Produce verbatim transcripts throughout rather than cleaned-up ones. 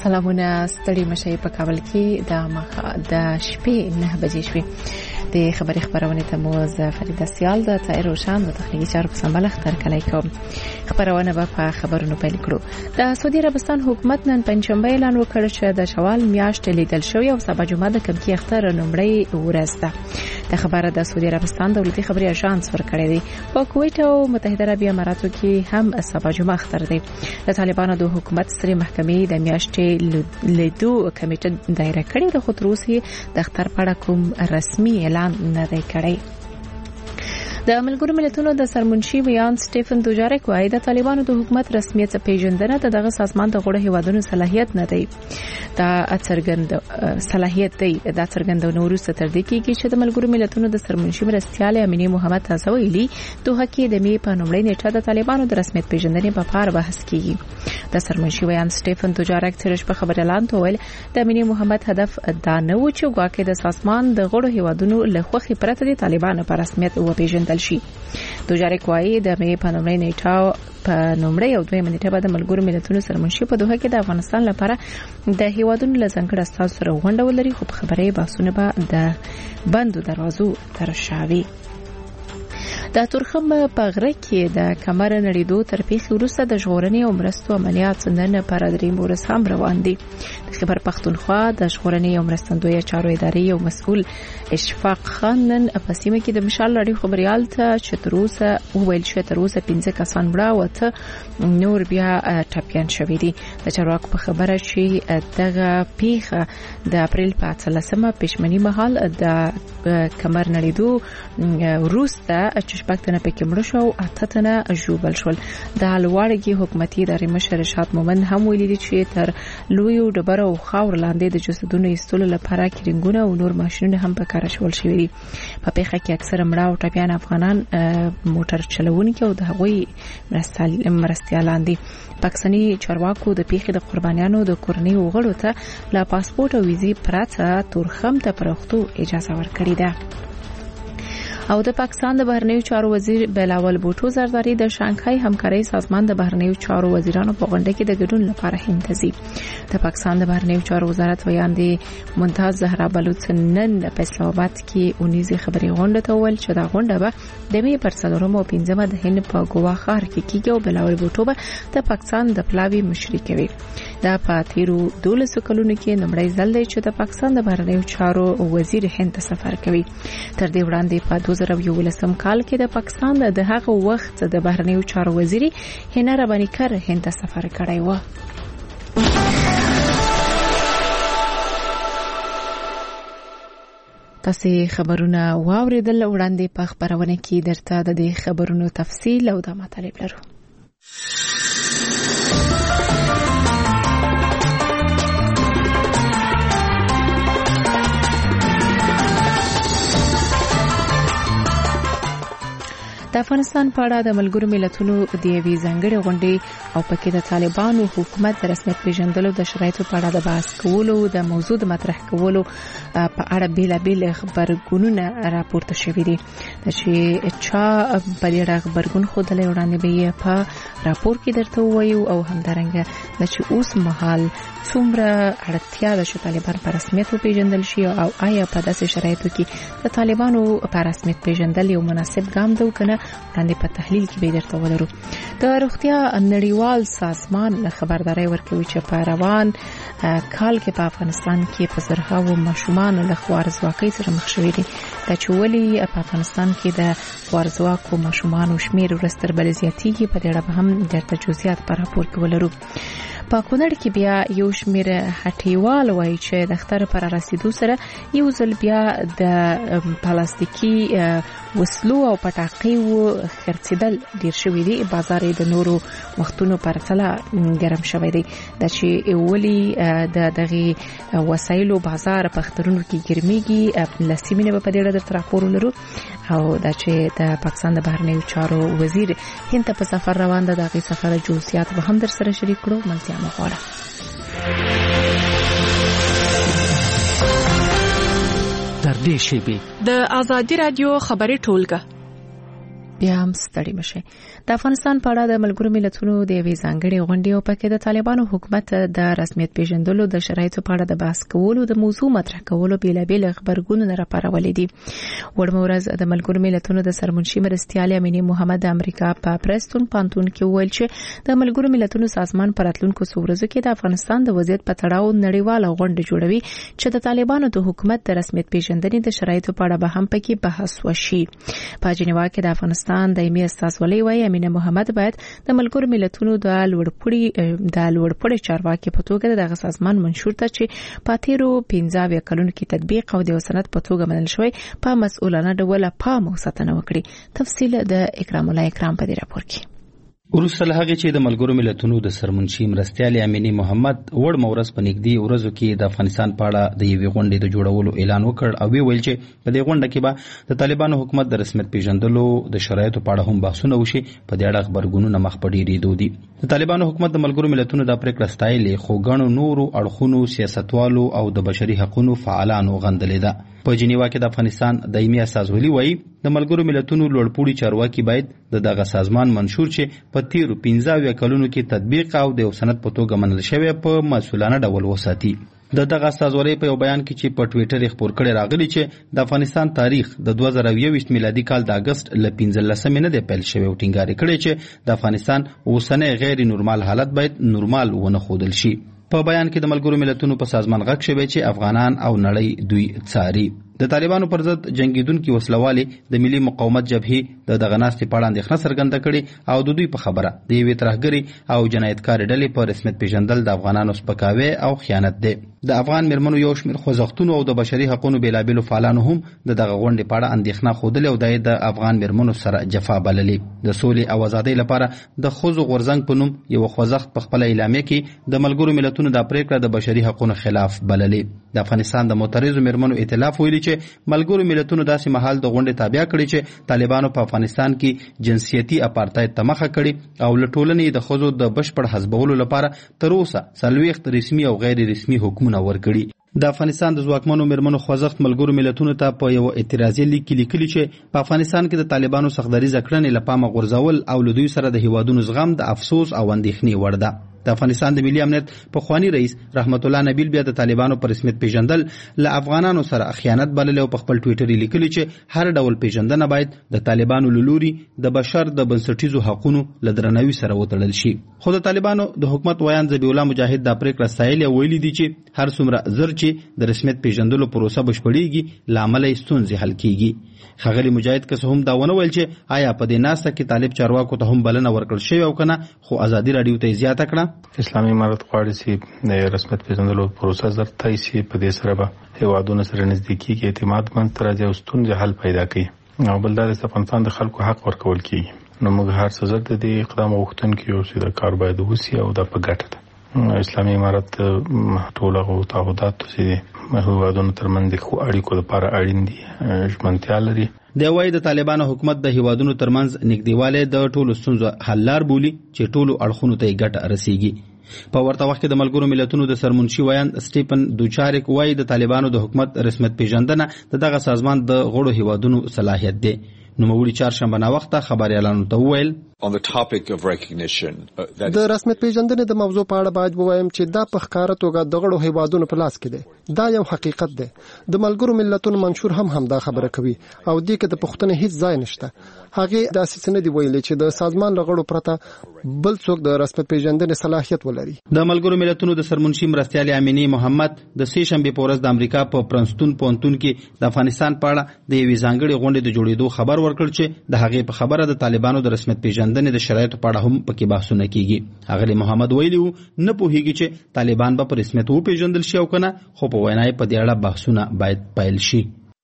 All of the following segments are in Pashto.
سلامونه ستړي مشي په کابل کې د مخه د شپې نه بجې شوې د خبري خبرونه ته موز فریده سیال د تایر روشن د تخنیکی چارو په سمبل اختر کلی کوم خبرونه به په خبرونو پیل کړو د سعودي عربستان حکومت نن پنځشنبه اعلان وکړ چې د شوال میاشت لیدل شوی او سبا جمعه د کمکی اختر نومړی ورځ ده د خبره د سعودي عربستان دولتي خبري اژانس ورکړی دی په کویت او متحده عربی اماراتو کې هم سبا جمعه اختر دی د طالبانو د حکومت سری محکمې د میاشتې لیدو کمیټه دایره کړې د خطروسي د اختر په اړه کوم رسمي اعلان نه دی کړی د ملګرو ملتونو د سرمنشي ویان سټيفن دوجارک وايي د طالبانو د حکومت رسمیت پیژندنه د دغه سازمان د غړو هیوادونو صلاحیت نه دی دا اڅرګند صلاحیت دی د اڅرګند نورسته تر دې کې چې د ملګرو ملتونو د سرمنشي مرستيال امینه محمد تازه ویلي دوه کې د می په نومړی نیټه د طالبانو د رسمیت پیژندنې په اړه بحث کیږي د سرمنشي ویان سټيفن دوجارک ترش په خبر اعلان ویل د امینه محمد هدف دا نه و چې ګواکې د سازمان د غړو هیوادونو له خوخي پرته د طالبانو په رسمیت او پیژندل شي دوجارک وايي د می په نومړی نیټه په نومړی او دویمه نیټه بعد ملګرو ملتونو سرمنشي په دوه کې د افغانستان لپاره د هیوادونو له ځنګړ استاد سره غونډه ولري خو خبرې باسونه به د بندو دروازو تر شاوي د تورخم په غره کې د کمر نړیدو تر پیښې وروسته د ژغورنې او مرستو عملیات نن پر درې مورس هم روان دي د خبر پښتونخوا د ژغورنې او مرستندوی چارو ادارې او مسؤل اشفاق خان نن په سیمه کې د مشال لړۍ خبريال ته چتروسه ویل چې تروسه پنځه کسان مړه وته نور بیا ټاپیان شوې دي د چارواکو په خبره چې دغه پیښه د اپریل په اتلسمه پښمنی مهال د کمر نړیدو وروسته شپږتنه پکې مړ شو او اتهتنه ژوبل شول د لوړګي حکومتي ادارې مشر رشاد مومند هم ویلي چې تر لویو ډبرو او خاور لاندې د جسدونو ایستلو لپاره کړنګونه او نور ماشينونه هم په کار شول شوي دي په پیښه کې اکثره مړه او ټپيان افغانان موټر چلوونکي او د هغوی مرستيالان دي پاکستاني چارواکو د پیښې د قربانیانو د کورنۍ وغړو ته لا پاسپورت او ویزې پراته تورخم ته پرختو اجازه ورکړې ده او د پاکستان د بهرنیو چارو وزیر بلاول بوټو زرداری د شانګهای همکارۍ سازمان د بهرنیو چارو وزیرانو په غونډه کې د ګډون لپاره هند ته ځي د پاکستان د بهرنیو چارو وزارت ویاندې ممتاز زهرا بلوچ نن په اسلام آباد کې اونیزي خبري غونډه ته ویل چې دا غونډه به د می پر څلورم او پنځمه د هند په ګوا ښار کې کیږي او بلاول بوټو به د پاکستان د پلاوی مشري کوي دا په تیرو دولسو کلونو کې نمړی ځل دی چې د پاکستان د بهرنیو چارو وزیر هند ته سفر کوي تر دې وړاندې په دوه زره یولسم کال کې د پاکستان د هغه وخت د بهرنیو چارو وزیر هنا ربانی کر هند ته سفر کړی و تاسو خبرونه واوریدل وړاندې په خبرونه کې درته د دې خبرونو تفصیل او د مطالب لرو د افغانستان په اړه د ملګرو ملتونو د یوې ځانګړې غونډې او پکې د طالبانو حکومت د رسمیت پیژندلو د شرایطو په اړه د بحث کولو د موضوع د مطرح کولو په اړه بیلابیل خبرګونونه راپورته شوي دي چې چا په دې اړه خبرګون خوده وړاندې به په راپور کې درته وایو او همدارنګه چې اوس مهال څومره اړتیا ده چې طالبان په رسمیت پیژندل شي او آیا په داسې شرایطو کې د طالبانو په رسمیت پیژندل یو مناسب ګام دی کنه وړاندې په تحلیل کې به درته ولرو د روغتیا نړیوال سازمان خبرداري ورکوي چې په روان کال کې په افغانستان کې په زرهاو ماشومان له خوارزواکۍ سره مخ شوي دي د چولي په افغانستان کې د خوارزواکو ماشومان شمیر ورستر بل زیاتېږي په دې اړه هم درته جزئیات په راپور کې ولرو په کونړ کې بیا یو شمیر هټیوال وایي چې د اختر پر رسیدو سره یو ځل بیا د پلاستیکي وسلو او پټاقیو خرڅیدل ډیر شوی دی بازار د نورو وختونو پر تله ګرم شوی دی د چې اولی د دغه وسایلو بازار په اخترونو کې ګرميږي لسیمینه په دې اړه د راپور لرو او د چې د پاکستان د بهرنیو چارو وزیر هند په سفر روان ده دغه سفر جزئیات به هم در سره شریک کړو منځه مخوره در دې شی به د ازادي رادیو خبري ټولګه بیا هم ستړي مشه. د افغانستان په اړه د ملګرو ملتونو د یوې ځانګړې غونډې او پکې د طالبانو حکومت د رسمیت پیژندلو د شرایطو په اړه د بحث کولو د موضوع مطرح کولو بیلابیل خبرګونونه راپارولې دي. وړمه ورځ د ملګرو ملتونو د سرمنشي مرستیال امینه محمد د امریکا په پرستون پانتون کې ویل چې د ملګرو ملتونو سازمان په راتلونکو څو ورځو کې د افغانستان د وضعیت په تړاو نړیواله غونډه جوړوي چې د طالبانو د حکومت د رسمیت پیژندنې د شرایطو په اړه به هم پکې بحث وشي. په جنیوا کې د افغانستان دایمي استازولۍ وايي امینه محمد باید د ملګرو ملتونو د لوړپوړي د لوړپوړي چارواکي په توګه دغه سازمان منشور ته چې په تیرو پنځه اویا کلونو کې تطبیق او د سند په توګه منل شوی په مسؤلانه ډول پام او ساتنه وکړي. تفصیل د اکرام الله اکرام په دې راپور کې. وروسته له هغې چې د ملګرو ملتونو د سرمنشي مرستیال امینه محمد وړمه ورځ په نږدې ورځو کې د افغانستان په اړه د یوې غونډې د جوړولو اعلان وکړ او ویل چې په دې غونډه کې به د طالبانو حکومت د رسمیت پیژندلو د شرایطو په اړه هم بحثونه وشي. په دې اړه خبرګونونه مخ په ډیرېدو دي. د طالبانو حکومت د ملګرو ملتونو د پریکړه ستایلې خو ګڼو نورو اړخونو سیاستوالو او د بشري حقوقو فعالانو غندلې ده. په جنیوا کې د افغانستان دایمي استازولي وايي د ملګرو ملتونو لوړپوړي چارواکي باید د دغه سازمان منشور چې په تیرو پنځه اویا کلونو کې تطبیق او د سند په توګه منل شوی په مسؤلانه ډول وساتي. د دغه استازولۍ په یو بیان کې چې په ټوئیټر خبر کړي راغلي چې د افغانستان تاریخ د دوه زره یوویشت میلادي کال د اگست ل پنځلسمې نه دی پیل شوی او ټینګار کړي چې د افغانستان اوسنی غیر نورمال حالت باید نورمال ونه ښودل شي. په بیان کې د ملګرو ملتونو په سازمان غږ شوی چې افغانان او نړۍ دوی څاري. د طالبانو پر ضد جنگیدونکو وسلوالي د ملي مقاومت جبهې د دغه ناستې په اړه اندېښنه څرګنده کړې او د دوی په خبره د یوې ترهګرې او جنایتکار ډلې په رسمیت پیژندل د افغانانو سپکاوی او خیانت دی. د افغان مرمنو یو شمېر خوځښتونو او د بشري حقوقو بیلابیلو فعالانو هم د دغه غونډې په اړه اندېښنه ښودلې او د د افغان مرمنو سره جفا بللې. د سولې او ازادۍ لپاره د ښځو غورځنګ په نوم یو خوځښت په خپل اعلامیه کې د ملګرو ملتونو د پریکړه د بشري حقوقو خلاف بللې. د افغانستان د معترضو مرمنو ائتلاف ویلي چې ملګرو ملتونو داسې مهال د غونډې تابع کړي چې طالبانو په افغانستان کې جنسیتي اپارتاید ته مخه کړي او له ټولنې د ښځو د بشپړ حذفولو لپاره تر اوسه څلوېښت رسمي او غیر رسمي حکمونه ورکړي. د افغانستان د ځواکمنو مرمنو خوځښت ملګرو ملتونو ته په یو اعتراضي لیک کې لیکلي چې په افغانستان کې د طالبانو سختدریزه کړنې له پامه غورځول او له دوی سره د هیوادونو زغم د افسوس او اندېښنې وړ ده. د افغانستان د ملي امنیت پخوانی رئیس رحمت الله نبیل بیا د طالبانو پر رسمیت پیژندل له افغانانو سره خیانت بللی او په خپل ټوئیټر لیکلی چې هر ډول پیژندنه باید د طالبانو له لوري د بشر د بنسټیزو حقوقو له درناوي سره وتړل شي. خو د طالبانو د حکومت ویان ذبیح الله مجاهد د پریکړه ستایلې او ویلي دي چې هر څومره زر چې د رسمیت پیژندلو پروسه بشپړېږي له امله یې ستونزې حل کیږي. ښاغلي مجاهد که څه هم دا ونه ویل چې آیا په دې ناسته کې طالب چارواکو ته هم بلنه ورکړل شوې او که نه، خو ازادي راډیو ته یې زیاته کړه. اسلامي امارت غواړي چې د رسمیت پیژندلو پروسه زر طی شي، په دې سره به هیوادونو سره نږدې کېږي، اعتماد منځته راځي او ستونزې حل پیدا کوي. او بل دا د افغانستان د خلکو حق ورکول کېږي. نو موږ هر څه زر د دې اقدام غوښتونکي یو چې د کار باید وشي او دا په ګټه ده. اسلامي امارت ټول هغه تعهدات چې هیوادونو ترمنځ د ښو اړیکو لپاره اړین دي ژمنتیا لري. دی وايي د طالبانو حکومت د هیوادونو ترمنځ نږدېوالی د ټولو ستونزو حل لار بولي چې ټولو اړخونو ته یې ګټه رسیږي. په ورته وخت کې د ملګرو ملتونو د سرمنشي ویان سټیفن دوچارک وايي د طالبانو د حکومت رسمیت پیژندنه د دغه سازمان د غړو هیوادونو صلاحیت دی. نوموړي چهارشنبه ناوخته خبريالانو ته وویل On the topic of recognition, uh, that د رسمیت پیژندنې د موضوع په اړه باید ووایم چې دا په ښکاره توګه د غړو هیوادونو په لاس کې دی. دا یو حقیقت دی. د ملګرو ملتونو منشور هم هم دا خبره کوي او دې کې د پښتنې هیڅ ځای نشته. هغه د اساس نه دی ویلي چې د سازمان له غړو پرته بل څوک د رسمیت پیژندنې صلاحیت ولري. د ملګرو ملتونو د سرمنشي مرستیال امینه محمد د سې شنبه په ورځ د امریکا په پرنستون پونتون کې د افغانستان په اړه د یوې ځانګړې غونډې د جوړېدو خبر ورکړ چې د هغې په خبره د طالبانو د رسمیت پیژندنې د شرایطو په اړه هم پکې بحثونه کیږي. هغه محمد ویلي وو نه پوهیږي چې طالبان به په رسمیت وپیژندل شي او کنه، خو په وینا یې په دې اړه بحثونه باید پیل شي.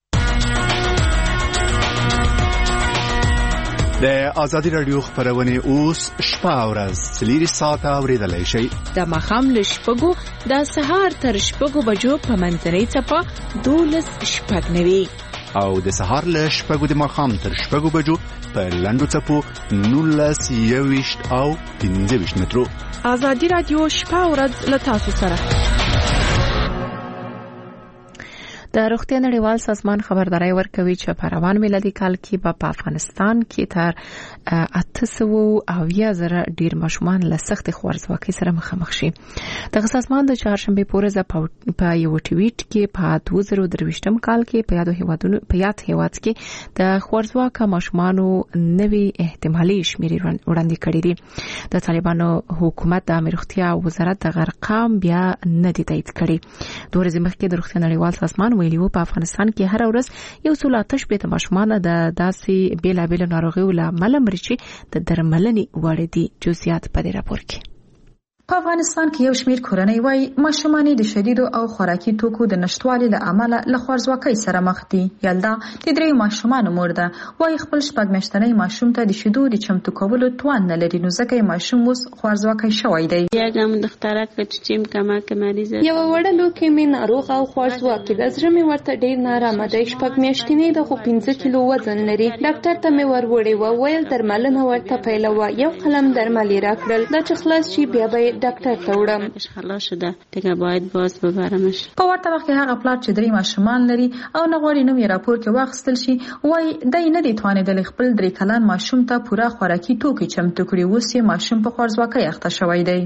د ازادي راډیو خبرونه اوس شپه او ورځ څلور ساعته اوریدلای شئ. د مخام له شپږو د سهار تر شپږو بجو په منځنۍ څپه دولس شپږ نوي او د سهار له شپږو د مخام تر شپږو بجو په لنډو څپو نولس یوویشت او پنځه ویشت مترو. ازادي راډیو شپه او ورځ له تاسو سره. د روغتیا نړیوال سازمان خبرداري ورکوي چې په روان میلادي کال کې به په افغانستان کې تر اته سوه اویا زره ډیر ماشومان له سخت خوارځواکۍ سره مخامخ شي. د سازمان د چهارشنبه پورز په یو ټویټ کې په دوه زره درویشتم کال کې په یادو هیوادونو په یاد هیواد کې د خوارځواکه ماشومانو نوي احتمالي شمیرې وړاندې کړې دي. د طالبانو حکومت د روغتیا وزارت د غرقام بیا نه دی تایید کړی. دوه ورځې مخکې د روغتیا نړیوال سازمان ویلي و په افغانستان کې هر ورځ یو سل اته شپېته ماشومان د داسې بیلابیلو ناروغیو له امله مري چې د درملنې وړ دي. جزئیات په دې راپور کې. په افغانستان کې یو شمېر کورنۍ وایي ماشومان د شدیدو او خوراکي توکو د نشټوالي له امله له خوارځواکۍ سره مخ دي. یلدا د درې ماشومان مور ده، وایي خپل شپږ میاشتنی ماشوم ته د شیدو د چمتو کولو توان نه لري، نو ځکه یې ماشوم اوس خوارځواکی شوی دی. یګم دختره کې چې کما کمریز یو وړلو کې مې ناروغ او خوارځواکی د زړه مې ورته ډیر نارامه دی. شپږ میاشتنی د خو پنځه کیلو وزن لري. ډاکټر ته مې وروړې و، ویل درملنه ورته پیلوه. یو قلم درمل راکړل، دا چې خلاص شي بیا به ډاکټر ته وړم. خلاص شده دیگه باید باز ببرمش. په ورته وخت کې هغه پلار چې درې ماشومان لري او نه غواړي نوم یې راپور کې واخیستل شي، وایي دی نه دی توانېدلی خپل درې کلن ماشوم ته پوره خوراکي توکي چمتو کړي. اوس یې ماشوم په خوارځواکۍ اخته شوی دی.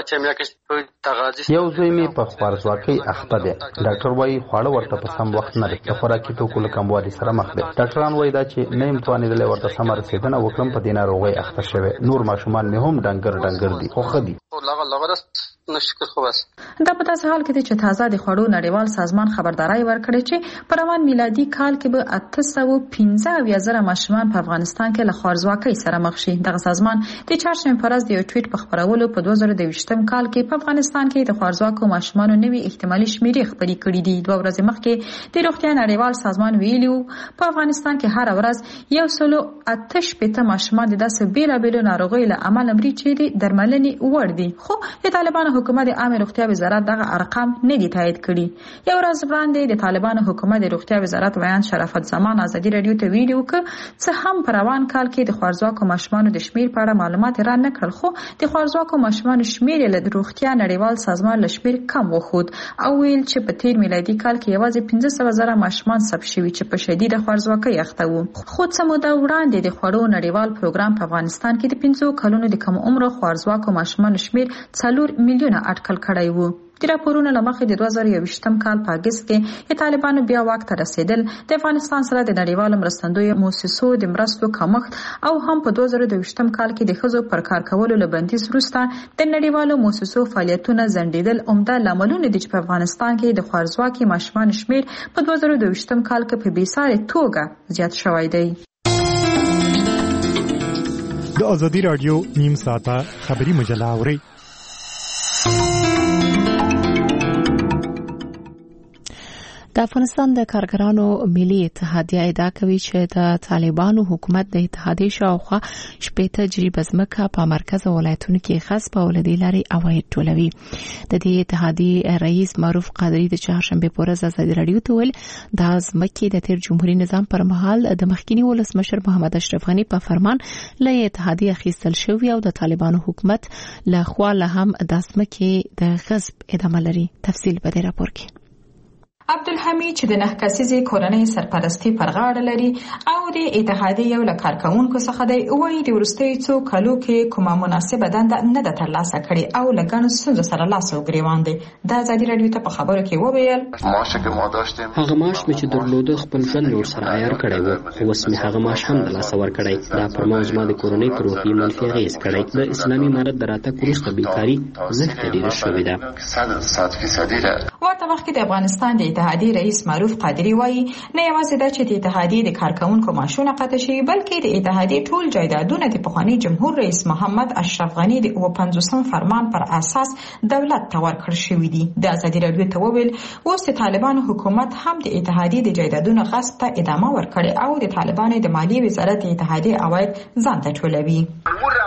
یو زوی مې په خوارځواکۍ اخته دی. ډاکټر وایي خواړه ورته په سم وخت نه دي، د خوراکي توکو له کموالي سره مخ دی. ډاکټران وایي دا چې نه یم توانېدلی ورته سمه رسېدنه وکړم، په دې ناروغۍ اخته شوی. نور ماشومان مې هم ډنګر ډنګر دي، خو ښه دي. دا په تاسو حال کې دی چې تازه د خوړو نړیوال سازمان خبرداري ورکړي چې په روان میلادي کال کې به اته سوه پنځه اویا زره ماشومان په افغانستان کې له خوارځواکۍ سره مخ شي. دغه سازمان د چهارشنبه په ورځ د یو ټویټ په خبرولو په دوه زره دویشتم کال کې په افغانستان کې د خوارځواکو ماشومانو نوي احتمالي شمیرې خبرې کړې دي. دوه ورځې مخکې د روغتیا نړیوال سازمان ویلي و په افغانستان کې هر ورځ یو سل اته شپېته ماشومان د داسې بیلابیلو ناروغیو له امله مري چې د درملنې وړ دي. خو د طالبانو حکومت د عامه روغتیا وزارت دغه ارقام نه دي تایید کړي. یو ورځ وړاندې د طالبانو حکومت د روغتیا وزارت ویان شرافت زمان ازادي رادیو ته ویلي و چې څه هم په روان کال کې د خوارځواکو ماشومانو د شمیر په اړه معلومات را نه کړل، خو د خوارځواکو ماشومانو شمیر له روغتیا نړیوال سازمان له شمیر کم وخود او ویل چې په تیر میلادي کال کې یوازې پنځه سوه زره ماشومان ثبت شوي چې په شدیده خوارځواکۍ اخته وو. خو څه موده وړاندې د خوړو نړیوال پروګرام په افغانستان کې د پنځو کلونو د کم عمره خوارځواکو ماشومانو شمیر څلور میلیونه اټکل کړی وو. د راپورونو له مخې د دوه زره یوویشتم کال په اګست کې د طالبانو بیا واک ته رسیدل د افغانستان سره د نړیوالو مرستندویو مؤسسو د مرستو کمښت او هم په دوه زره دویشتم کال کې د ښځو پر کار کولو له بندیز وروسته د نړیوالو مؤسسو فعالیتونه ځنډېدل عمده لاملونه دي چې په افغانستان کې د خوارځواکي ماشومانو شمیر په دوه زره دویشتم کال کې په بېسارې توګه زیات شوی دی. د ازادي رادیو نیم ساعته خبری مجله اورئ. د افغانستان د کارګرانو ملي اتحادیه ادعا کوي چې د طالبانو حکومت د اتحادیې شاوخوا شپېته جریبه ځمکه په مرکز او ولایتونو کې غصب او له دې لارې عواید ټولوي. د دې اتحادیې رئیس معروف قادري د چهارشنبه په ورځ ازادي رادیو ته ویل دا ځمکې د تیر جمهوریت نظام پر مهال د مخکینی ولسمشر محمد اشرف غني په فرمان له اتحادیې اخیستل شوی او د طالبانو حکومت له خوا له هم د ځمکې د غصب ادامه لري. تفصیل په دې راپور کې. عبدالحمید چې د نه کسیزې کورنۍ سرپرستی پر غاړه لري او د اتحادیې یو له کارکوونکو څخه دی، وایي د وروستیو څو کلو کې کومه مناسبه دنده نه ده ترلاسه کړې او له ګڼو ستونزو سره لاس او ګریوان دی. د ازادي رادیو ته په خبرو کې وویل هغه معاش مې چې درلوده خپل ژوند نور سره عیار کړی و، خو اوس مې هغه معاش هم د لاسه ورکړی. دا پر ما زما د کورنۍ په روحي منفي اغېز کړی. د اسلامي امارت د راتګ وروسته بیکاري زښته ډېره شوې ده. ورته وخت کې د افغانستان د اتحادیې رئیس معروف قادري وایي نه یوازې دا چې د اتحادیې د کارکوونکو معاشونه قطع شوي، بلکې د اتحادیې ټول جایدادونه د پخواني جمهور رئیس محمد اشرف غني د اووه پنځوسم فرمان پر اساس دولت ته ورکړل شوي دي. د ازادي رادیو ته وویل اوس د طالبانو حکومت هم د اتحادیې د جایدادونو غصب ته ادامه ورکړي او د طالبانو د مالیې وزارت د اتحادیې عواید ځان ته ټولوي. امور روان دي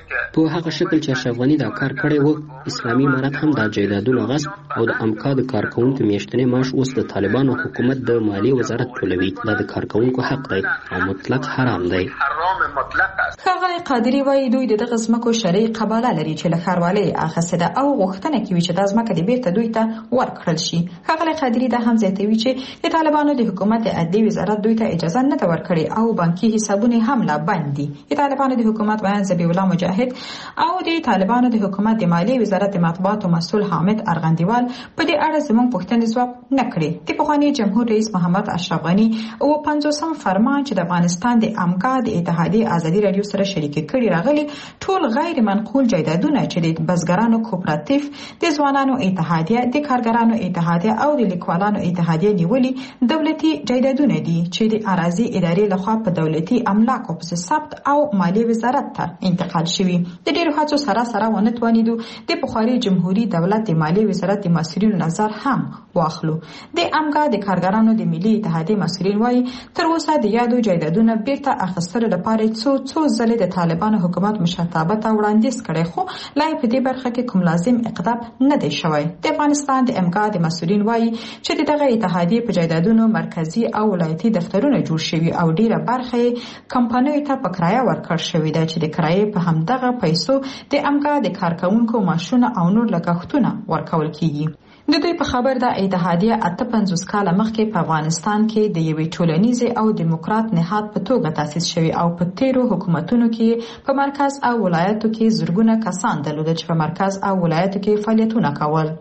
په هغه شکل چې اشرف غني دا کار کړی و. اسلامي امارت هم دا جایدادونه غصب او د امکا د کارکونکو میاشتنی معاش اوس د طالبانو حکومت د مالیې وزارت ټولوي. دا د کارکونکو حق دی او مطلق حرام دی. ښاغلی قادري وایي دوی د دغه ځمکو شرعي قباله لري چې له ښاروالۍ اخیستې ده او غوښتنه کوي چې دا ځمکه د بیرته دوی ته ورکړل شي. ښاغلی قادري دا هم زیاتوي چې د طالبانو د حکومت د عدلي وزارت دوی ته اجازه نه ده ورکړې او بانکي حسابونه هم لا بند دي. د طالبانو د حکومت بیان ذبیح الله مجاهد او د طالبانو د حکومت د مالیې وزارت د مطبوعاتو مسؤل حامد ارغندیوال په دې اړه زموږ پوښتنې ځواب نه کړې. د پخواني جمهور رئیس محمد اشرف غني او پنځوسم فرمان چې د افغانستان د امکا د اتحادیې ازادي راډیو سره شریک کړي راغلي ټول غیر منقول جایدادونه چې د بزګرانو کوپراتیف، د ځوانانو اتحادیه، د کارګرانو اتحادیه او د لیکوالانو اتحادیه نیولي دولتي جایدادونه دي چې د اراضي ادارې لخوا په دولتي املاکو په ثبت او مالیې وزارت ته انتقال شوي. د ډیرو هڅو سره سره ونه توانیدو د بخاري جمهوریت دولت د مالیې وزارت د مسؤلینو نظر هم واخلو. د امګا د کارګرانو د ملي اتحادیې مسؤلین وایي تر اوسه د یادو جایدادونه بیرته اخیستلو لپاره څو څو ځلې د طالبانو حکومت مشرتابه ته وړاندیز کړی خو لا په دې برخه کې کوم لازم اقدام نه دی شوی. د افغانستان د امګا د مسؤلین وایي چې دغه اتحادیې په جایدادونو مرکزی او ولایتي دفترونه جوړ شوي او ډیره برخه کمپنیو ته په کرایه ورکړل شوې ده چې د کرایې په همدغه پیسو د امګا د کارکونکو معاشونه او نور لګښتونه ورکول کیږي. د دوی په خبر دا اتحادیه اته پنځوس کاله مخکې په افغانستان کې د یوې ټولنیزې او دیموکرات نهاد په توګه تاسیس شوی او په تیرو حکومتونو کې په مرکز او ولایتو کې زرګونه کسان درلودل چې په مرکز او ولایتو کې فعالیتونه کول.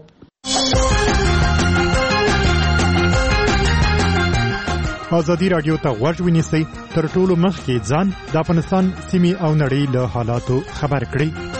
ازادي راډیو ته غوږ ونیسئ تر ټولو مخکې ځان د افغانستان سیمې او نړۍ له حالاتو خبر کړئ.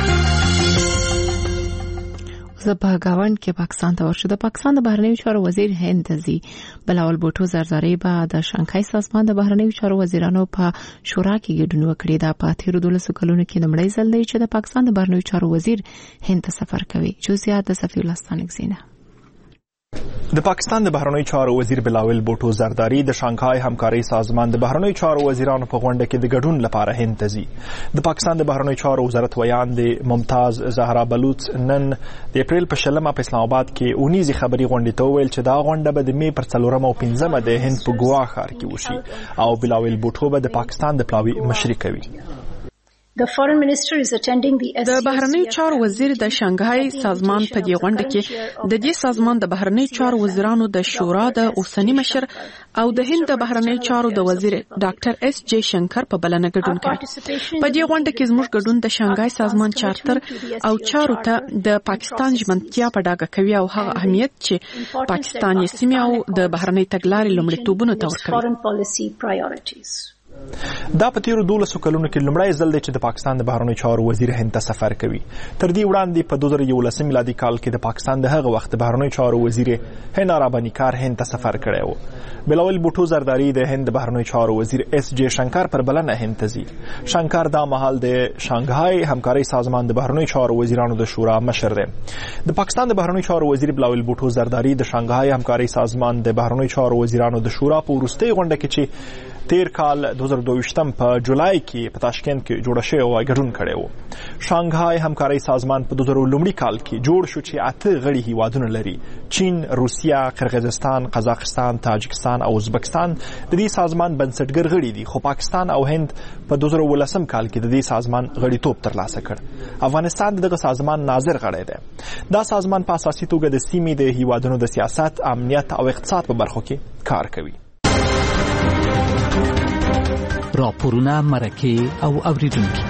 زه په گاوند کې پاکستان ته ورشم. د پاکستان د بهرنیو چارو وزیر هند ته بلاول بوټو زرداری به د شانګهای سازمان د بهرنیو چارو وزیرانو په شورا کې ګډون وکړي. دا په تیرو دولسو کلونو کې لومړی ځل دی چې د پاکستان د بهرنیو چارو وزیر هند ته سفر کوي. جزئیات د صفی الله ستانکزینه. د پاکستان د بهرنیو چارو وزیر بلاول بوټو زرداری د شانګهای همکاري سازمان د بهرنیو چارو وزیرانو په غونډه کې د ګډون لپاره هند ته ځي. د پاکستان د بهرنیو چارو وزارت ویان د ممتاز زهرا بلوچ نن د اپریل په شلمه په اسلام آباد کې اونیزي خبري غونډه ته ویل چې دا غونډه به د می پر څلورمه او پنځمه د هند په ګوا ښار کې وشي او بلاول بوټو به د پاکستان د پلاوي مشري کوي. د بهرنیو چارو وزیر د شانګهای سازمان په دې غونډه کې د دې سازمان د بهرنیو چارو وزیرانو د شورا د اوسنی مشر او د هند د بهرنیو چارو د وزیر ډاکټر اس جے شنکر په بلنه ګډون کړ. په دې غونډه کې زموږ ګډون د شانګهای سازمان چارتر او چارو ته د پاکستان ژمنتیا په ډاګه کوي او هغه اهمیت چې پاکستان یې سیمه او د بهرنۍ تګلارې لومړیتوبونه ته ورکوي. دا په تیرو دولسو کلونو کې لومړی ځل دی چې د پاکستان د بهرنیو چارو وزیر هند ته سفر کوي. تر دې وړاندې په دوه زره یولسم میلادي کال کې د پاکستان د هغه وخت د بهرنیو چارو وزیر هند عربانی کار هند ته سفر کړی و. بلاول بوټو زرداری د هند د بهرنیو چارو وزیر اس جے شنکر پر بلنه هند ته ځي. شنکر دا مهال د شانګهای همکاري سازمان د بهرنیو چارو وزیرانو د شورا مشر دی. د پاکستان د بهرنیو چارو وزیر بلاول بوټو زرداری د شانګهای همکاري سازمان د بهرنیو چارو وزیرانو د شورا په وروستۍ غونډه کې چې تیر کال دوه زره دوه ویشتم په جولای کې په تاشکند کې جوړ شوی و ګډون کړی و. شانګهای همکاري سازمان په دوه زره لومړي کال کې جوړ شو چې اته غړي هیوادونه لري: چین، روسیا، قرغیزستان، قزاقستان، تاجکستان او ازبکستان د دې سازمان بنسټګر غړي دي. خو پاکستان او هند په دوه زره ولسم کال کې د دې سازمان غړیتوب ترلاسه کړ. افغانستان دغه سازمان ناظر غړی دی. دا سازمان په اساسي توګه د سیمې د هیوادونو د سیاست، امنیت او اقتصاد په برخو کې کار کوي. راپورونه، مرکې او اوریدونکي.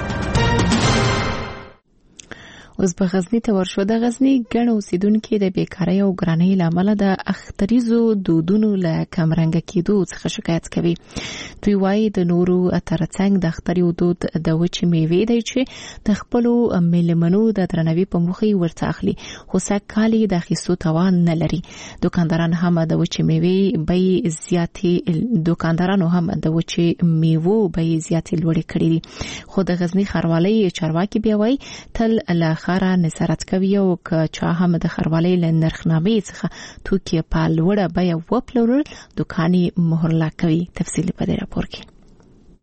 اوس په غزنی ته ورشو. د غزنی ګڼ اوسیدونکو د بیکارۍ او ګرانۍ لامل د اختریزو دودونو له کمرنګ کېدو څخه شکایت کوي. دوی وايي د نورو ترڅنګ د اختریو دود د وچې میوې دی چې د خپلو میلمنو د درناوي په موخه ورته اخلي، خو سږ کال د اخیستو توان نه لري. دوکانداران هم د وچې میوې بیې زیاتې دوکاندارانو هم د وچې میوو بیې زیاتې لوړې کړې دي. خو د غزنی ښاروالۍ چارواکي بیا وايي تل له خارا نظارت کوي او که چا هم د ښاروالۍ له نرخنامې څخه توکي په لوړه بیه وپلورل دوکانې مهر لا کوي. تفصیل په دې راپور کې.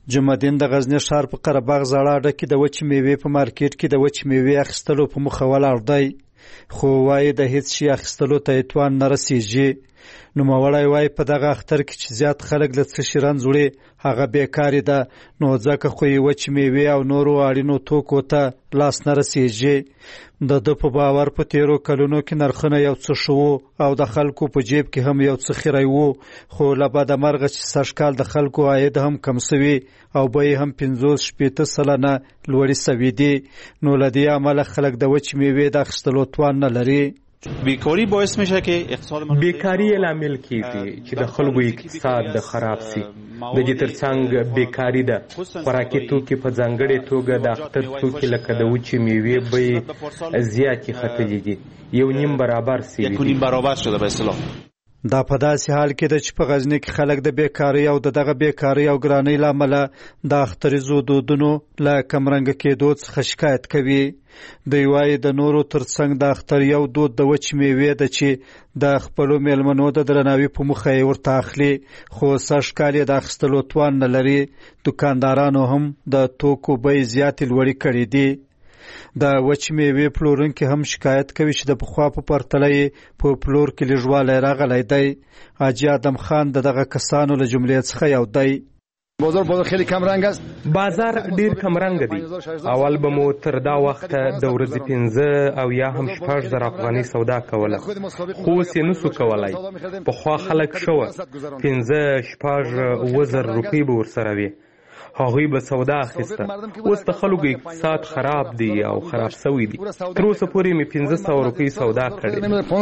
جمعدین د غزنی ښار په قرهباغ زاړه اډه کې د وچې میوې په مارکیټ کې د وچې میوې اخیستلو په موخه ولاړ دی، خو وایي د هیڅ شي اخیستلو ته یې توان نه رسیږي. نوموړی وایي په دغه اختر کې چې زیات خلک له څه شي رنځ وړي هغه بیکاري ده، نو ځکه خو یې وچې میوې او نورو اړینو توکو ته لاس نه رسیږي. د ده په باور په تیرو کلونو کې نرخونه یو څه ښه وو او د خلکو په جیب کې هم یو څه خیری وو، خو له بده مرغه چې سږکال د خلکو عاید هم کم سوي او بیې هم پنځوس شپېته سلنه لوړې سوي دي، نو له دې امله خلک د وچې میوې د اخیستلو توان نه لري. بیکاری باعث میشه که اقتصاد بیکاری لامل کیږي چې د خلکو اقتصاد د خراب سي. د دې ترڅنګ بیکاری ده خوراکي توکي په ځانګړې توګه د اختر توکي لکه د وچې میوې بیې زیاتې ختلې دي، یو نیم برابر سوي دي. نیم برابر شده به اصطلاح. دا په داسې حال کې ده چې په غزني کې خلک د بیکارۍ او د دغه بیکارۍ او ګرانۍ له امله د اختریزو دودونو له کمرنګه کېدو څخه شکایت کوي. دوی وایي د نورو ترڅنګ د اختر یو دود د وچې میوې ده چې د خپلو میلمنو د درناوي په موخه یې ورته اخلي، خو سږکال یې د اخیستلو توان نه لري. دوکاندارانو هم د توکو بیې زیاتې لوړې کړې دي. د وچې میوې پلورونکي هم شکایت کوي چې د پخوا په پرتله یې په پلور کې لږوالی راغلی دی. حاجي ادم خان د دغه کسانو له جملې څخه یو دی. بازار بازار خیلی کم رنگ است. بازار ډیر کم رنگ دی. اول به مو تر دا وخت د ورځې پنځه او یا هم شپږ زره افغانۍ سودا کوله، خو اوس یې نسو کولای. پخوا خلک ښه وه، پنځه شپږ اووه زره روپۍ به ورسره وي، هغوی به سودا اخیسته. اوس د خلکو اقتصاد خراب دی او خراب سوی دی. تر اوسه پورې مې پنځه سوه روپۍ سودا کړې.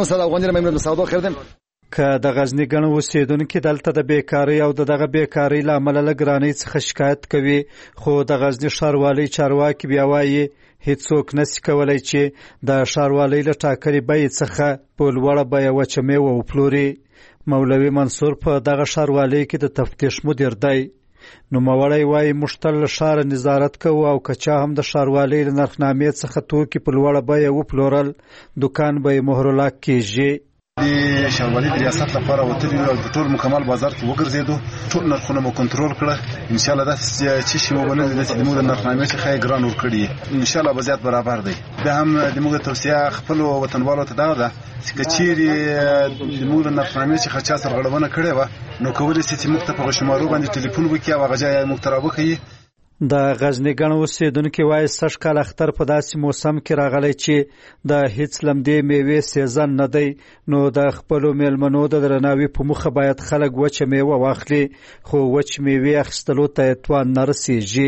که د غزني ګڼ اوسېدونکي دلته د بیکارۍ او د دغه بیکارۍ له امله له ګرانۍ څخه شکایت کوي، خو د غزني ښاروالۍ چارواکي بیا وایي هیڅوک نسي کولی چې د ښاروالۍ له ټاکلې بیې څخه په لوړه بیه وچه میوه وپلوري. مولوي منصور په دغه ښاروالۍ کې د تفتیش مدیر دی. نوموړی وایي موږ تل له ښاره نظارت کوو او که چا هم د ښاروالۍ له نرخنامې څخه توکي په لوړه بیه وپلورل دکان به یې مهرلاک کیږي. د ښاروالۍ د ریاست لپاره وتلي او په ټول مکمل بازار کې وګرځېدو، ټول نرخونه مو کنټرول کړه. ان شاء الله داسې چې شی وبنل د موږ د نرخنامې څخه ګران ورکړي، ان شاء الله به زیات برابر دی. دا هم د موږ توصیه خپل وطنوالو ته دا ده چې چیرې د موږ د نرخنامې څخه چا سرغړونه کړې و نو کولی شي چې موږ ته په شمارو باندې ټلیفون وکړي او هغه ځای موږ ته راوښیي. د غزني ګڼ اوسېدونکي وایي سږکال اختر په داسې موسم کې راغلی چې د هیڅ لمدې میوې سیزن نه دی، نو د خپلو میلمنو د درناوي په موخه باید خلک وچه میوه واخلي، خو وچې میوې اخیستلو ته یې توان نه رسیږي.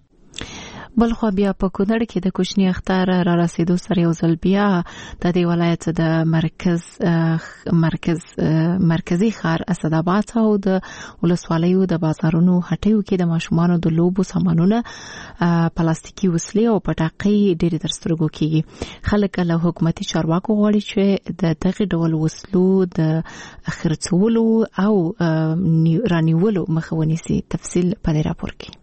بلخوا بیا په کونړ کې د کوچني اختر را رسیدو سره یو ځل بیا د دې ولایت د مرکز مرکز مرکزی ښار اسداباد او د ولسوالیو د بازارونو هټیو کې د ماشومانو د لوبو سامانونه، پلاستیکي وسلې او پټاقۍ ډېرې تر سترګو کېږي. خلک له حکومتي چارواکو غواړي چې د دغه ډول وسلو د خرڅولو او رانیولو مخه ونیسي. تفصیل په دې راپور کې.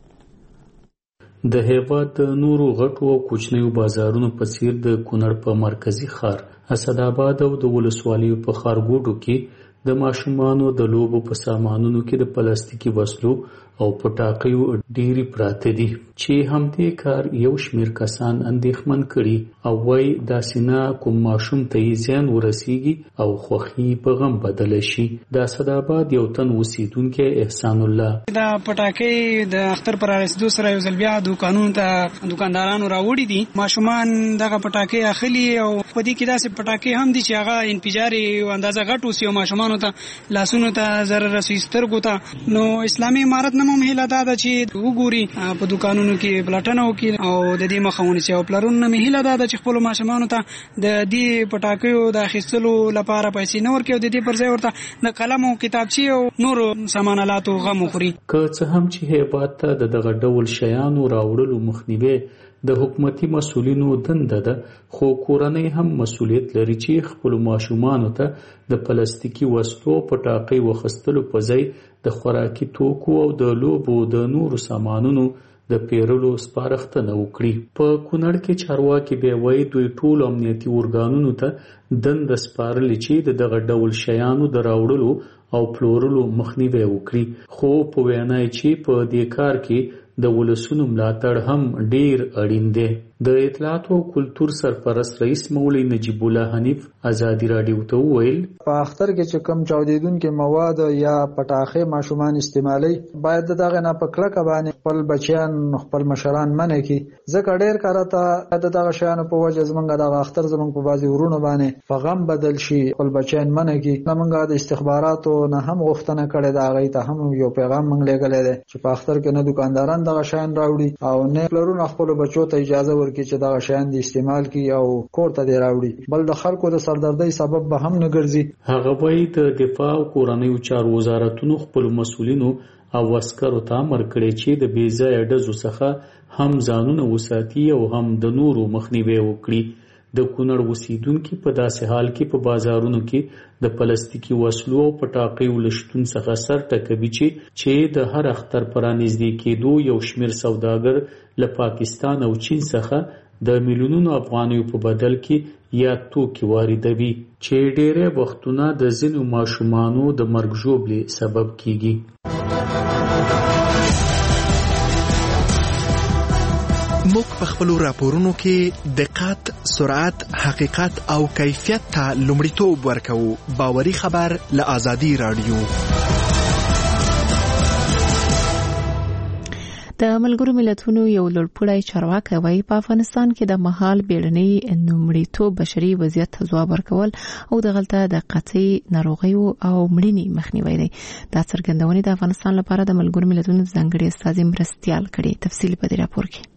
د هیواد د نورو غټو او کوچنیو بازارونو په څیر د کونړ په مرکزی ښار اسداباد او د ولسوالیو په ښارګوټو کې د ماشومانو د لوبو په سامانونو کې د پلاستیکي وسلو او پټاقیو ډېری پراته دي چې همدې کار یو شمیر کسان اندېښمن کړي او وایي داسې نه کوم ماشوم ته یې زیان ورسیږي او خوښي په غم بدله شي. د اسداباد یو تن اوسیدونکی احسان الله دا پټاقۍ د اختر پر رسیدو سره یو ځل بیا دوکانونو ته دوکاندارانو راوړي دي. ماشومان دغه پټاقۍ اخلي او په دې کې داسې پټاقۍ هم دي چې هغه انفجاري اندازه غټ اوسي او ماشومانو ته لاسونو ته ضرر رسوي، سترګو ته. نو اسلامي امارت نه هم هیله دا ده چې وګوري په دوکانونو کې پلاټنه وکړي او د دې مخه ونیسي. او پلرونو نه هیله دا ده چې خپل ماشومانو ته د دې پټاقیو د اخیستلو لپاره پیسې نه ورکړي او د دې پر ځای ورته د قلم او کتابچې او نورو سامانالاتو غم وخوري. که څه هم چې هیواد ته د دغه ډول شیانو راوړلو مخنیوي د حکومتي مسؤلینو دنده ده، خو کورنۍ هم مسؤلیت لري چې خپل ماشومانو ته د پلاستیکي وسلو پټاقۍ واخیستلو په ځای د خوراکي توکو او د لوبو د نورو سامانونو د پیرلو سپارښتنه وکړي. په کونړ کې چارواکي بیا وایي دوی ټول امنیتي ارګانونو ته دنده سپارلې چې د دغه ډول شیانو د راوړلو او پلورلو مخنیوي وکړي. خو په وینا چې په دې کار کې د ولسونو ملاتړ هم ډیر اړین دی. د اطلاعات او کلتور سرپرست رئیس مولوی نجیب الله حنیف ازادي رادیو ته وویل په اختر کې چې کم چاودیدونکو مواد یا پټاخې ماشومان استعمالي باید دغه نه پکړه باندې خپل بچیان خپل مشران منې کی ځکه ډیر کارته دغه شیانو په وجه زمونږ دغه اختر زمونږ په بازي ورونو باندې په غم بدل شي خپل بچیان منې کی زمونږ د استخباراتو نه هم غوښتنه کړې دا غي ته هم یو پیغام منګ لګلې ده چې په اختر کې نه دکانداران دغه شیان راوړي او نه پلرون خپل بچو ته اجازه ورکړي چې دا شیان د استعمال کی او کور ته دی راوړي بل د خلکو د سردردۍ سبب به هم نه ګرځي. هغه وایي د دفاع او کورنیو چارو وزارتونو خپل مسؤلینو او عسکرو ته امر کړی چې د بې ځایه ډزو څخه هم ځانونه وساتي او هم د نورو مخنیوي وکړي. د کونړ اوسیدونکي په داسې حال کې په بازارونو کې د پلاستیکي وسلو او پټاقیو له شتون څخه سر ټکوي چې چې د هر اختر پر رانږدې کېدو یو شمېر سوداګر له پاکستان او چین څخه د میلیونونو افغانیو په بدل کې یا توکي واردوي چې ډېری وختونه د ځینو ماشومانو د مرګ ژوبلې سبب کیږي. موږ په خپلو راپورونو کې دقت، سرعت، حقیقت او کیفیت ته لومړیتوب ورکوو. باوري خبر له آزادي رادیو. د ملګرو ملتونو یو لوړپوړی چارواکي وایي په افغانستان کې د مهال بیړنۍ لومړیتوب بشري وضعیت ته ځواب ورکول او د غلطه د قطعي ناروغیو او مړینې مخنیوي دی. دا څرګندونې د افغانستان لپاره د ملګرو ملتونو ځانګړي استازي مرستیال کړي. تفصیل په دې راپور کې.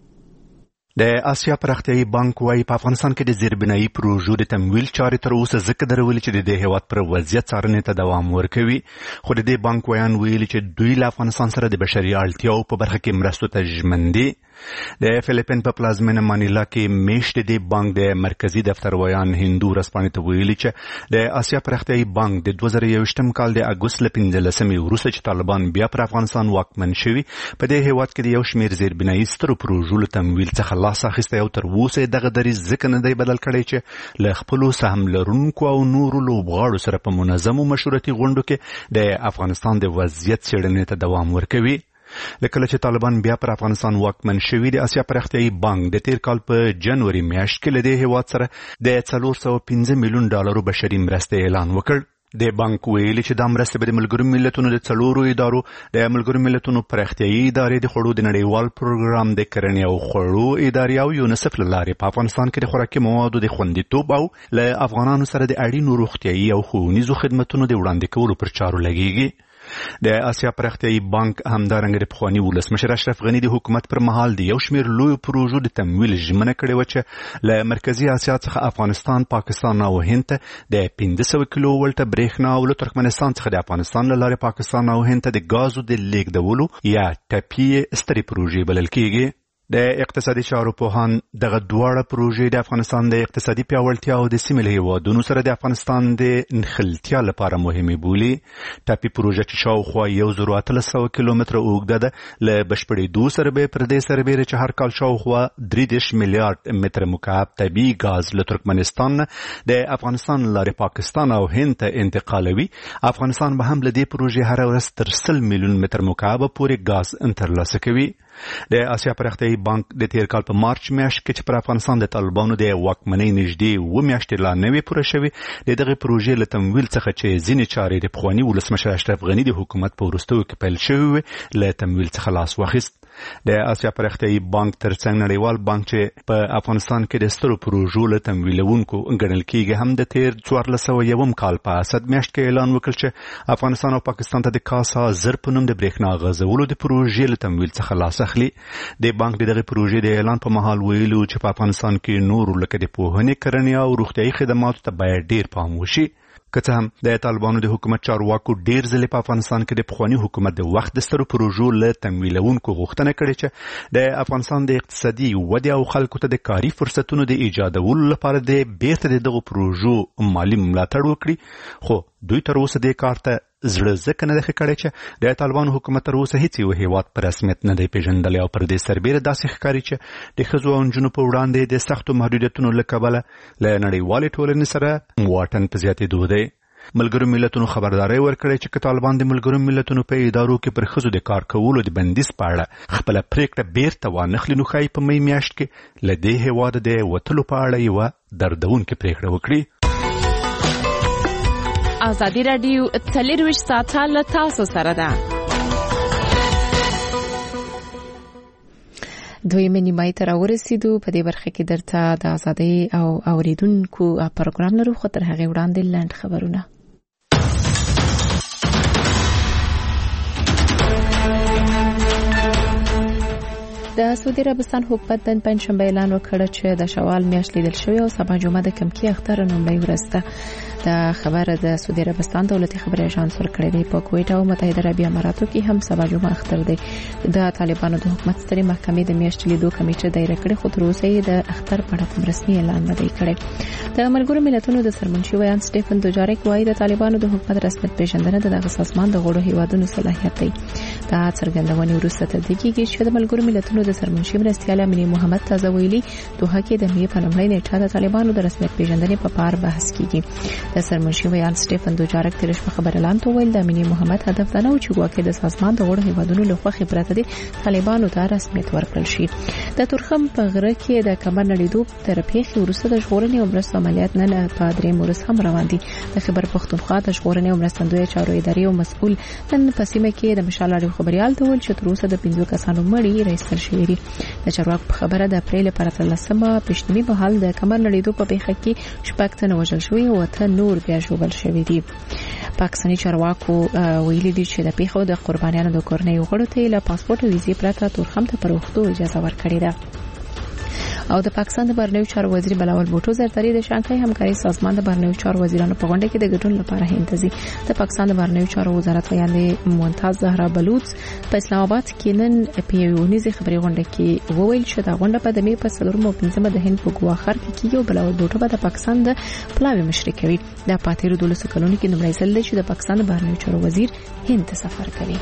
د آسیا پراختیایي بانک وايي په افغانستان کې د زیربنایي پروژو د تمویل چارې تر اوسه ځکه درولې چې د دې هیواد پر وضعیت څارنې ته دوام ورکوي. خو د دې بانک ویان ویلي چې دوی له افغانستان سره د بشري اړتیاو په برخه کې مرستو ته ژمن دي. د فلیپین په پلازمینه مانیلا کې میاشت د بانک د مرکزی دفتر ویان هندو رسپانې ته ویلي چې د آسیا پراختیایي بانک د دوه زره یوویشتم کال د اګوست له پنځلسمې وروسته چې طالبان بیا پر افغانستان واکمن شوي په دې هیواد کې د یو شمېر زیربنایي سترو پروژو له تمویل څخه لاس اخیستی او تر اوسه دغه دریځ ځکه نه دی بدل کړی چې له خپلو سهم لرونکو او نورو لوبغاړو سره په منظمو مشورتي غونډو کې د افغانستان د وضعیت څېړنې ته دوام ورکوي. لکه چې طالبان بیا پر افغانستان واکمن شوي د آسیا پراختیایي بانک د تیر کال په جنوري میاشت کې له دې هیواد سره د څلور سوه پنځه میلیون ډالرو بشري مرستې اعلان وکړ. د بانک ویلي چې دا مرستې به د ملګرو ملتونو د څلورو ادارو د ملګرو ملتونو پراختیایي ادارې د خوړو د نړیوال پروګرام د کرنې او خوړو ادارې او یونیسف له لارې په افغانستان کې د خوراکي موادو د خوندیتوب او له افغانانو سره د اړینو روغتیایي او ښوونیزو خدمتونو د وړاندې کولو پر چارو لګیږي. د آسیا پراختیایي بانک همدارنګه د پخواني ولسمشر اشرف غني د حکومت پر مهال د یو شمېر لویو پروژو د تمویل ژمنه کړې وه چې له مرکزي آسیا څخه افغانستان، پاکستان او هند ته د پنځه سوه کیلو ولټه برېښنا او له ترکمنستان څخه د افغانستان له لارې پاکستان او هند ته د ګازو د لیږدولو یا ټپي سترې پروژې بلل کېږي. د اقتصادي چارو پوهان دغه دواړه پروژې د افغانستان د اقتصادي پیاوړتیا او د سیمې له هیوادونو سره د افغانستان د نښلتیا لپاره مهمې بولي. ټاپي پروژه چې شاوخوا یو زرو اتلس سوه کیلومتره اوږده ده له بشپړېدو سره به پر دې سربیره چې هر کال شاوخوا درې دېرش میلیارډ متره مکعب طبیعي ګاز له ترکمنستان نه د افغانستان له لارې پاکستان او هند ته انتقالوي. افغانستان به هم له دې پروژې هره ورځ تر سل میلیون متر مکعب پورې ګاز ترلاسه کوي. د آسیا پراختیایي بانک د تیر کال په مارچ میاشت کې چې پر افغانستان د طالبانو د واکمنۍ نږدې اووه میاشتې لا نه وې پوره شوې د دغې پروژې له تمویل څخه چې ځینې چارې د پخواني ولسمشر اشرف غني د حکومت په وروستیو کې پیل شوې وې له تمویل څخه لاس واخیست. د آسیا پراختیایي بانک ترڅنګ نړیوال بانک چې په افغانستان کې د سترو پروژو له تمویلونکو ګڼل کېږي هم د تیر څوارلس سوه یوم کال په اسد میاشت کې اعلان وکړ چې افغانستان او پاکستان ته د کاسا زر په نوم د برېښنا غځولو د پروژې له تمویل څخه لاس اخلي. د بانک د دغې پروژې د اعلان په مهال ویلو چې په افغانستان کې نورو لکه د پوهنې، کرنې او روغتیایي خدماتو ته باید ډیر پام وشي. که څه هم د طالبانو د حکومت چارواکو ډیر ځلې په افغانستان کې د پخواني حکومت د وخت د سترو پروژو له تمویلونکو غوښتنه کړې چې د افغانستان د اقتصادي ودې او خلکو ته د کاري فرصتونو د ایجادولو لپاره د بیرته د دغو پروژو مالي ملاتړ وکړي. خو دوی تر اوسه دې کار ته زړه ځکه نه دی ښه کړی چې د طالبانو حکومت تر اوسه هیڅ یو هیواد په رسمیت نه دی پیژندلی او پر دې سربیره داسې ښکاري چې د ښځو او نجونو په وړاندې د سختو محدودیتونو له کبله له نړیوالې ټولنې سره واټن په زیاتېدو دی. ملګرو ملتونو خبرداري ورکړې چې طالبان د ملګرو ملتونو په ادارو کې پر ښځو د کار کولو د بندیز په اړه خپل پریکړه بیرته وانخلي، نو ښایي په می میاشت کې له دې هېواده د وتلو په اړه یوه دردونکې پریکړه وکړي. ازادي راډیو څلرویشت ساعته له تاسو سره ده. دویمه نیمایي ته راورسېدو. په دې برخه کې درته د ازادۍ او اوریدونکو پروګرام لرو، خو تر هغې وړاندې لنډ خبرونه. د سعودي عربستان حکومت نن پنځشنبه اعلان وکړ چې د شوال میاشت لیدل شوې او سبا جمعه د کمکی اختر لومړۍ ورځ ده. د خبره د سعودي عربستان دولتي خبري اژانس ورکړی دی. په کویټ او متحده عربي اماراتو کې هم سبا جمعه اختر دی. د طالبانو د حکومت سترې محکمې د میاشت لیدو کمیټه دایره کړې، خو تر اوسه یې د اختر په اړه کوم رسمي اعلان نه دی کړی. د ملګرو ملتونو د سرمنشي ویان سټیفن دوجاریک وایي د طالبانو د حکومت رسمیت پیژندنه د دغه سازمان د غړو هیوادونو صلاحیت دی. دا څرګندونه وروسته تدقیق کیږي چې د ملګرو ملتونو د سرمنشي مرستیال امینی محمد تازه ویلي دوحه کې د می په لومړۍ نیټه د طالبانو د رسمیت پیژندنې په اړه بحث کیږي. د سرمنشي ویان سټیفن دوجاریک ترش په خبر اعلان ته ویل د امینی محمد هدف دا نه و چې ګواکې د سازمان د غړو هیوادونو له خوښې پرته دي طالبانو ته رسمیت ورکړل شي. د تورخم په غره کې د کمر نړیدو تر پیښې وروسته د ژغورنې او مرستو عملیات نن په درې مورس هم روان دي. د خبر پښتونخوا د ژغورنې او مرستندوی چارو ادارې او مسؤل نن په سیمه کې د مشال اړیو خبريال ته ویل چې تر اوسه د پنځو کسانو مړي راځل شوي دي. د چارواکو په خبره د اپریل پر اتلسمه پښتني مهال د کمر نړیدو په پیښه کې شپږ تنه وژل شوي او ته نور بیا ژوبل شوي دي. پاکستاني چارواکو ویلي دي چې د پیښو د قربانیانو د کورنۍ غړو ته له پاسپورت او ویزې پرته تورخم ته پروختو اجازه ورکړې ده. او د پاکستان د بهرنیو چارو وزیر بلاول بوټو زرداری د شانګهای همکاري سازمان د بهرنیو چارو وزیرانو په غونډه کې د ګډون لپاره هند ته ځي. د پاکستان د بهرنیو چارو وزارت ویاندې ممتاز زهرا بلوچ په اسلام آباد کې نن په یو ونیزه خبري غونډه کې وویل چې دا غونډه په د می په څلورم او پنځمه د هند په ګواخر کې کیږي او بلاول بوټو به د پاکستان د پلاوي مشري کوي. د پاتېرو دولسو کلونو کې لومړی ځل دی چې د پاکستان د بهرنیو چارو وزیر هند ته سفر کوي.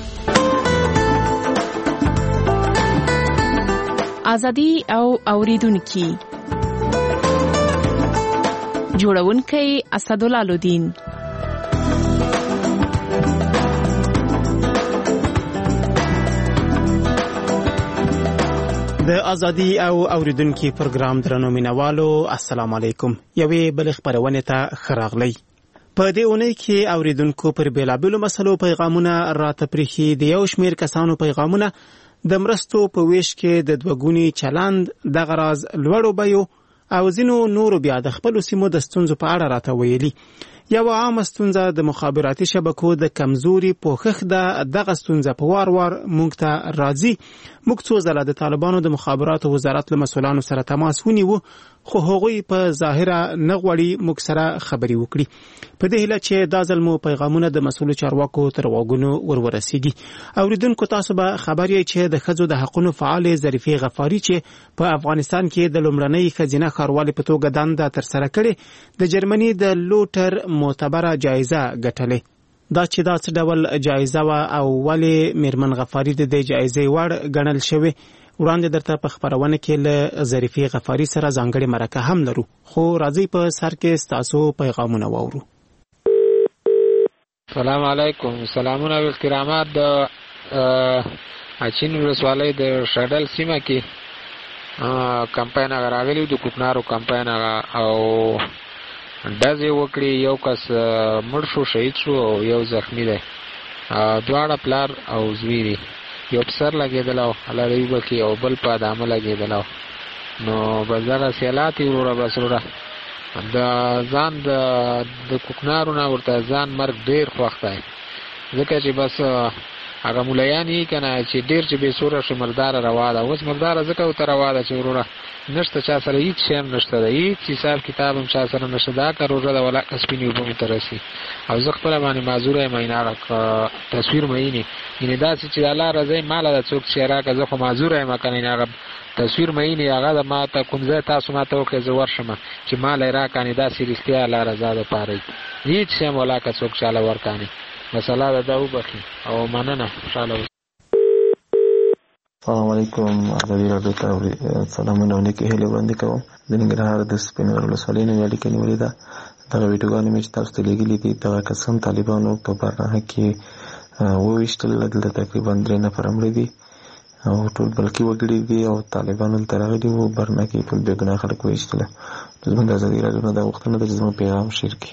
ازادي او اوریدونکي جوړونکي اسدالله لودین. د ازادي او اوریدونکي پروګرام درنو مینوالو السلام علیکم. یوې بل خبرونه ته خراغلی. په دې اونۍ کې اوریدونکو پر بیلابلو مسلو پیغامونه راته پرېښي. د یو شمېر کسانو پیغامونه د مرستو په ویش کې د دوګونی چلند د غراز لوړو بیو او ځینو نورو بیا د خپل سیمو د ستونزو په اړه راته ویلي. یو عام ستونزه د مخابراتي شبکو د کمزوري پوښښ ده. دغه ستونزه په وار وار موږ ته راځي. موږ څو ځله د طالبانو د مخابراتو وزارت له مسؤلانو سره تماس ونیو، خو هغوی په ظاهره نه غواړي موږ سره خبرې وکړي. په دې هیله چې دا ځل مو پیغامونه د مسؤلو چارواکو تر غوږونو ورورسیږي. اوریدونکو تاسو به خبر یې چې د ښځو د حقونو فعال ظریفې غفاري چې په افغانستان کې د لومړنۍ ښځینه ښاروالې په توګه دنده ترسره کړې د جرمني د لوټر معتبره جایزه ګټلې. دا چې دا څه ډول جایزه وه او ولې میرمن غفاري د دې جایزې وړ ګڼل شوې، وړاندې درته په خبرونه کې له ظریفې غفاري سره ځانګړې مرکه هم لرو. خو راځئ په سر کې ستاسو پیغامونه واورو. سلام علیکم. سلامونه او احترامات. د اچین ولسوالۍ د شډل سیمه کې کمپاین هغه راغلی د کوکنارو کمپاین هغه او ډزې وکړي. یو کس مړ شو، شهید شو او یو زخمی دی. دواړه پلار او زوی دي. یو په سر لګېدل او الله دې وبخي او بل په دامه لګېدل. نو بس دغه سیالات یې وروره بس وروره د ځان د کوکنارو نه ورته ځان مرګ ډېر خوښ دی، ځکه چې بس هغه مولیان یې که نه چې ډېر چې بې سوره شي مرداره روا ده. اوس مرداره ځکه ورته روا ده چې وروره نشته چا سره هېڅ شی هم نشته ده، هېڅ حساب کتاب هم چا سره نشته. دا که روژه ده ولاکه سپینې اوبه مو ته رسي. او زه خپله باندې معذوره یم هغه تصویر مینې یعنې داسې چې الله رضی ماله ده څوک چې راکړه زه خو معذوره یم که نه هغه تصویر مینې هغه د ما ته کوم ځای تاسو ما ته وکړئ زه ورشم چې ماله یې راکړه داسې رښتیا الله رضا دپاره هېڅ شی هم ولاکه څوک چاله ورکړي. بس الله ده دا وبخي او مننه. خوشحاله اوسئ. السلام علیکم. ازادي راډیو ته سلامونه او نیکې هیلې وړاندې کوم. د ننګرهار د سپین غر ولسوالۍ نه مې اړیکه نیولې ده. دغه ویډیوګانې مې چې تاسو ته لېږلي دي دغه کسان طالبانو په برنامه کې وویشتل. دلته تقریبا درې نفره مړه دي او ټول بلکې وګړي دي او طالبان هلته راغلي وو. برنامه کې ټول بېګناه خلک وویشتله. زموږ د ازادي راډیو نه دا غوښتنه ده چې زموږ پیغام شیر کړي.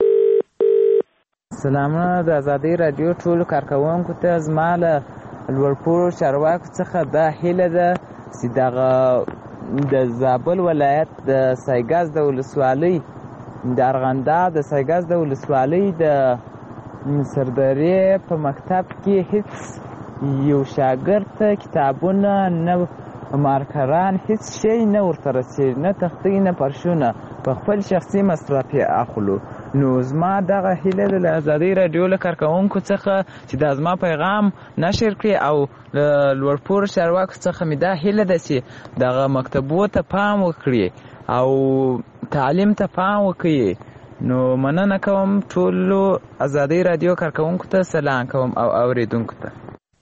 سلامونه د ازادي راډیو ټولو کارکوونکو ته زما له لوړپوړو چارواکو څخه دا هیله ده چې دغه د زابل ولایت د سایګاز د ولسوالۍ د ارغنداب د سایګاز د ولسوالۍ د سرداري په مکتب کې هیڅ یو شاګرد ته کتابونه نه مارکران هیڅ شی نه ورته رسېږي، نه تختې نه فرشونه، په خپل شخصي مصرف یې اخلو. نو زما دغه هیله ده له ازادۍ راډیو له کارکوونکو څخه چې دا زما پیغام نشر کړي او له لوړپوړو چارواکو څخه مې دا هیله ده چې دغه مکتبو ته پام وکړي او تعلیم ته پام وکړي. نو مننه کوم ټولو ازادۍ راډیو کارکوونکو ته سلام کوم او اوریدونکو ته.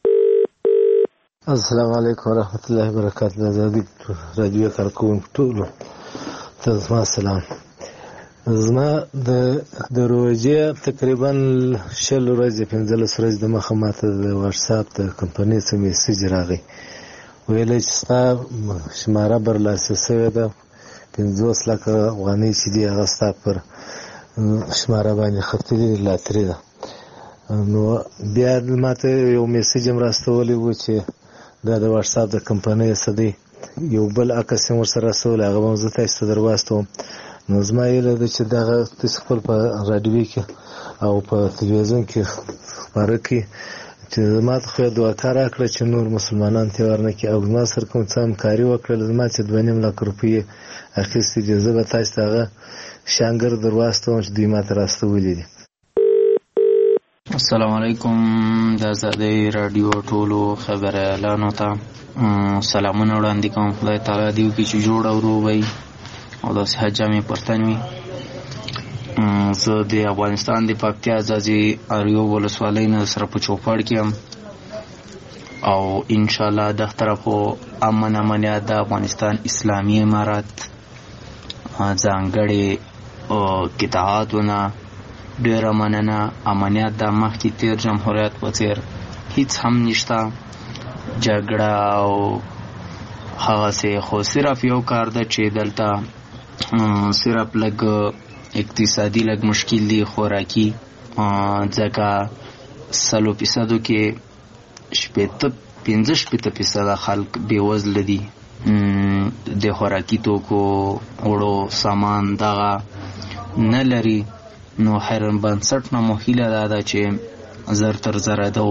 السلام علیکم ورحمت الله وبرکاته. د ازادۍ راډیو کارکوونکو ټولو ته زما سلام. زما د د روژې تقریبا شل ورځې پنځلس ورځې د مخه ماته د واټساپ د کمپنۍ څخه میسیج راغی، ویلی چې ستا شماره برلاسې شوې ده، پنځوس لکه افغانۍ چې دي هغه ستا پر شماره باندې ختلې لاتري ده. نو بیا ماته یو میسیج هم راستولی و چې دا د واټساپ د کمپنۍ څه دی، یو بل عکس هم ورسره راستولی، هغه به هم زه تاسو ته در واستوم. نو زما هیله ده چې دغه تاسو خپل په راډیو کې او په تلویزیون کې خپاره کړي چې زما ته خو یې دعاکا راکړه چې نور مسلمانان ترې ورنکړي او زما سره کوم څه همکاري وکړله. زما چې دوه نیم لک روپۍ اخیستې دي، زه به تاسو ته هغه شانګر در واستوم چې دوی ماته راستولي دي. السلام علیکم. د ازادۍ راډیو ټولو خبریالانو ته سلامونه وړاندې کوم. خدای تعالی دې وکړي چې جوړ او روغ وي او د صحت جامې پرتن وي. زه د افغانستان د پکتیا ځاځي اریو ولسوالۍ نه سره په چوپړ کې یم او انشاءالله د طرفو امن امنیت د افغانستان اسلامي امارات ځانګړي قطاعاتونه ډېره مننه. امنیت د مخکې تیر جمهوریت په څېر هیڅ هم نشته، جګړه او هغسې، خو صرف یو کار ده چې دلته صرف لږ اقتصادي لږ مشکل دی، خوراکي، ځکه سلو فیصدو کې شپېته پنځه شپېته فیصده خلک بېوزله دي. د خوراکي توکو وړو سامان دغه نه لري. نو حیران بنسټ نه مو هیله دا ده چې زر تر زره ده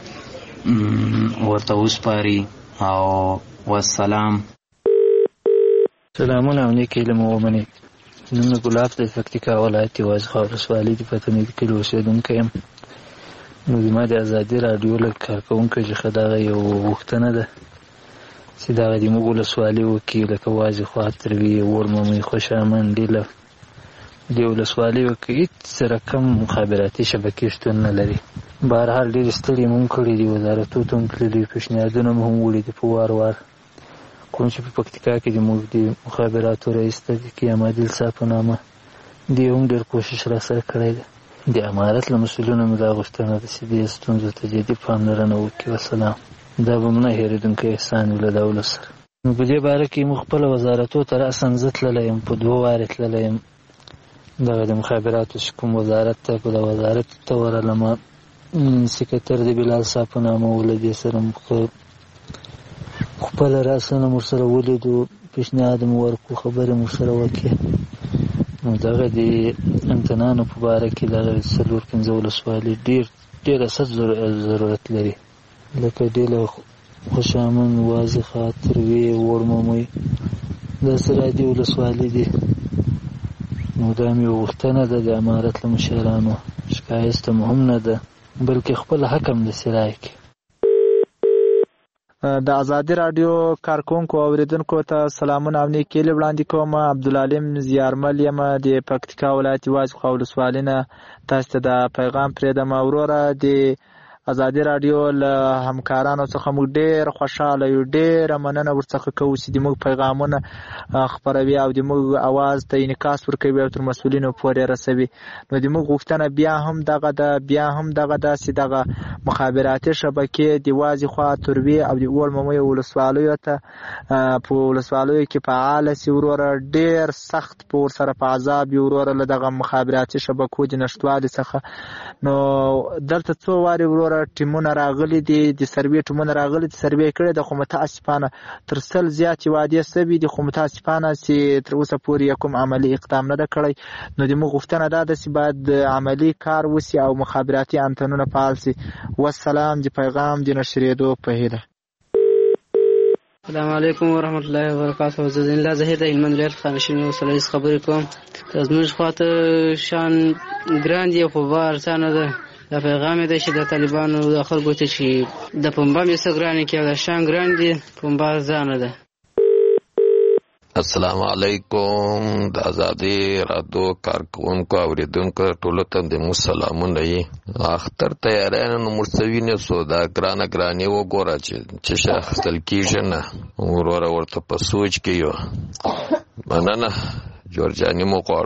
ورته وسپاري. او والسلام. سلامونه او نیک علم ومنئ. نوم مې ګلاب د پکتیکا ولایت وازخا ولسوالۍ د پتنې کلي اوسېدونکی یم. نو زما د ازادي راډیو له کارکوونکو څخه دغه یو غوښتنه ده چې دغه د موږ ولسوالۍ وکړي، لکه وازخا، تروي، وړممۍ، خوشامند، ډیله د ولسوالۍ وکړي. هېڅ رقم مخابراتي شبکې شتون نه لري. بهرحال ډېرې ستړي مو هم کړي دي، وزارتو ته هم تللي، پیشنهادونه مو هم وړي دي په وار وار. کوم چې په پکتیکا کې د موږ د مخابراتو رئیس ته د قیام عادل صاحب په نامه دې هم ډېر کوشش را سره کړی دی. د امارت له مسؤلینو مې دا غوښتنه ده چې دې ستونزو ته جدي پاملرنه وکړي. وسلام. دا به مو نه هېرېدونکی احسان وي له دولت سره. نو په دې باره کې موږ خپله وزارتو ته راساً زه تللی یم، په دوه وارې تللی یم. دغه د مخابراتو چې کوم وزارت ته په د وزارت ته ورغلمه، سکرتر د بلال صاحب په نامه و، له دې سره خپله راسه هم ورسره ولیدو، پیشنهاد مو ورکړو، خبرې مو ورسره وکړې. نو دغه د امتنانو په باره کې دغه څلور پنځه ولسوالۍ ډېر ډېر اساس ضرورت لري، لکه ډېله، خوشامند، وازخا، تروي، وړممۍ، داسې رادي ولسوالۍ دي. نو دا مې یوه غوښتنه ده د امارت له مشرانو، شکایسته مو هم نه ده، بلکې خپل حق هم داسې رایکړي. د ازادي راډیو کارکوونکو او اوریدونکو ته سلامونه او نیک هیلې وړاندې کوم. عبدالعلیم زیارمل یم د پکتیکا ولایت وازخا ولسوالۍ نه. تاسو ته دا پیغام پرېږدم. وروره د ازادي رادیو له همکارانو څخه موږ ډېر خوشاله یو، ډېره مننه ورڅخه کوو چې د موږ پیغامونه خپروي او د موږ اواز ته انعکاس ورکوي او تر مسؤلینو پورې رسوي. نو د موږ غوښتنه بیا هم دغه ده بیا هم دغه ده چې دغه مخابراتي شبکې د وازې خوا تروي او د اول ممیو ولسوالیو ته په ولسوالیو کې فعاله سي وروره، ډېر سخت په ورسره په عذاب یې وروره له دغه مخابراتي شبکو د نشتوالي څخه. نو دلته څو وارې وروره ټیمونه راغلي دي، د سروې ټیمونه راغلي دي، سروې کړې ده، خو متاسفانه تر سل زیاتې وعدې سوي دي، خو متاسفانه چې تر اوسه پورې یې کوم عملي اقدام نه ده کړی. نو د موږ غوښتنه دا ده چې باید عملي کار وسي او مخابراتي انتنونه فعال سي. والسلام، د پیغام د نشرېدو په هیله. السلام علیکم ورحمت الله وبرکاته. زه زین الله زهیر د هلمند ولایت خانشین ولسوالۍ څخه خبرې کوم. زموږ خواته شان ګران دي خو بار څه ده. دا پیغام دی چې د طالبانو د خلکو ته چې د پنبه مې څه ګرانې کې او د شان ګران دي پنبه ځانه ده. السلام علیکم. د ازادي رادیو کارکونکو اوریدونکو ټولو ته د مو سلامونه یي. اختر تیارانه نو مرسوینه سو دا ګرانه ګرانې وګوره چې چې شاختل کیږي نه وروره ورته په سوچ کې یو مننه جورجانی مو قور.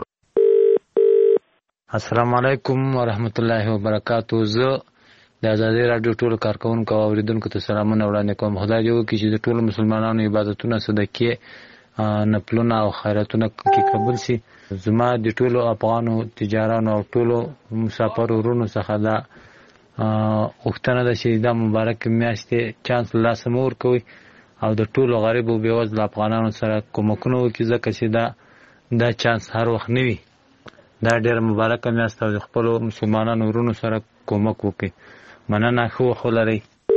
السلام علیکم ورحمت الله وبرکاتو. زه د ازادي رادیو ټولو کارکونکو اوریدونکو ته سلامونه وړاندې کوم. خدای دې وکړي چې د ټولو مسلمانانو عبادتونه صدقې نفلونه او خیراتونه کې قبول شي. زما د ټولو افغانو تجارانو او ټولو مسافر ورونو څخه دا غوښتنه ده چې دا مبارک میاشتې چانس له لاسه مه ورکوئ او د ټولو غریبو بېوزلو افغانانو سره کومکونه وکړي، ځکه چې دا دا چانس هر وخت نه وي. دا ډېره مبارکه میاشت او د خپلو مسلمانانو ورونو سره کومک وکړئ. مننه، ښه وخت ولرئ.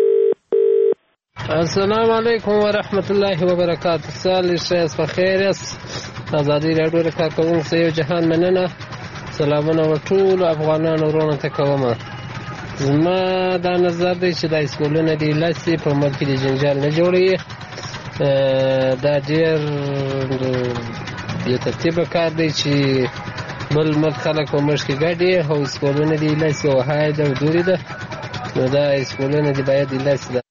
السلام علیکم ورحمت الله وبرکاته. سال شایست بخیر است. ازادي رادیو د کارکونکو یو جهان مننه. سلامونه ټول افغانانو ورونو ته کوم. زما دا نظر دی چې د اسکولونو د لاسي په ملک کې د جنجال نه جوړي. دا ډېر یو ترتیب کار دی چې بل ملک خلک په مشکې ګډي او اسکولونو د لاسي او هاید او دوري ده. نو دا اسکولونو د باید د لاسي ده.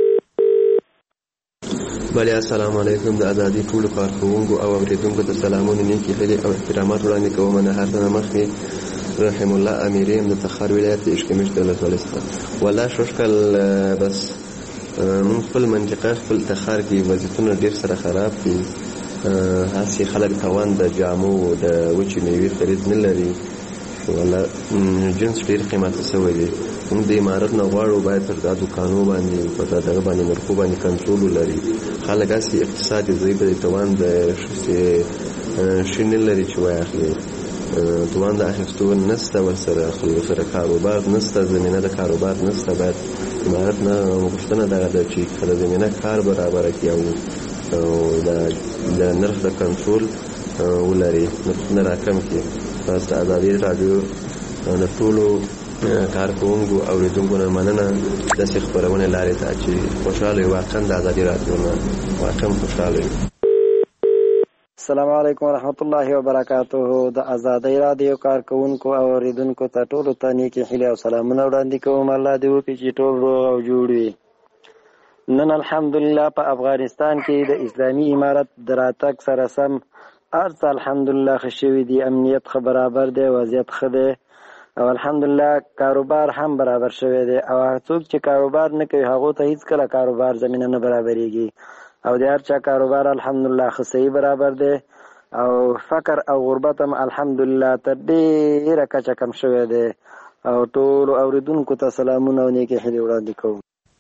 بله السلام علیکم. د ازادي ټولو کارکوونکو او اوریدونکو ته سلامونه، نیکې هیلې او احترامات وړاندې کوم. نه هر څه مخکې رحم الله اميري د تخار ولایت اشکمش د ولسوالۍ څخه. والله شوشکل بس من خپل منطقه خپل تخار کې وضعیتونه ډېر سره خراب دي. هسې خلک توان د جامو د وچې میوې خرید نه لري. والله جنس ډېر قیمته شوی دی. موږ د امارت نه غواړو باید پر دا دوکانو باندې په دغه باندې نرخو باندې کنټرول ولري. خلک هسې اقتصاد یې ضعیف دی، توان د شي نه لري چې واخلي. توان د اخیستو نشته، ورسره خلکو سره کاروبار نشته، زمینه د کاروبار نشته. باید امارت نه غوښتنه دغه ده چې کله زمینه کار برابره کړي او د نرخ د کنټرول ولري، نرخونه راکم کړي. بس د ازادي رادیو د ټولو کارکوونکو اوریدونکو نه مننه داسې خپرونې لارې ته چې خوشحاله یو. واقعا د ازادي رادیو نه واقعا خوشحاله یو. السلام علیکم ورحمت الله وبرکاته. د ازادي رادیو کارکوونکو او اوریدونکو ته ټولو ته نیکې هیلې او سلامونه وړاندې کوم. الله دې وکړي چې ټول روغ او جوړ وي. نن الحمدلله په افغانستان کې د اسلامي امارت د راتګ سره سم هر څه الحمدلله ښه شوي دي. امنیت ښه برابر دی، وضعیت ښه دی او الحمدلله کاروبار هم برابر شوی دی. او هر څوک چې کاروبار نه کوي هغو ته هیڅ کله کاروبار زمینه نه برابرېږي. او د هر چا کاروبار الحمدلله ښه صحیح برابر دی. او فقر او غربت هم الحمدلله تر ډېره کچه کم شوی دی. او ټولو اوریدونکو ته سلامونه او نیکې هیلې وړاندې کوم.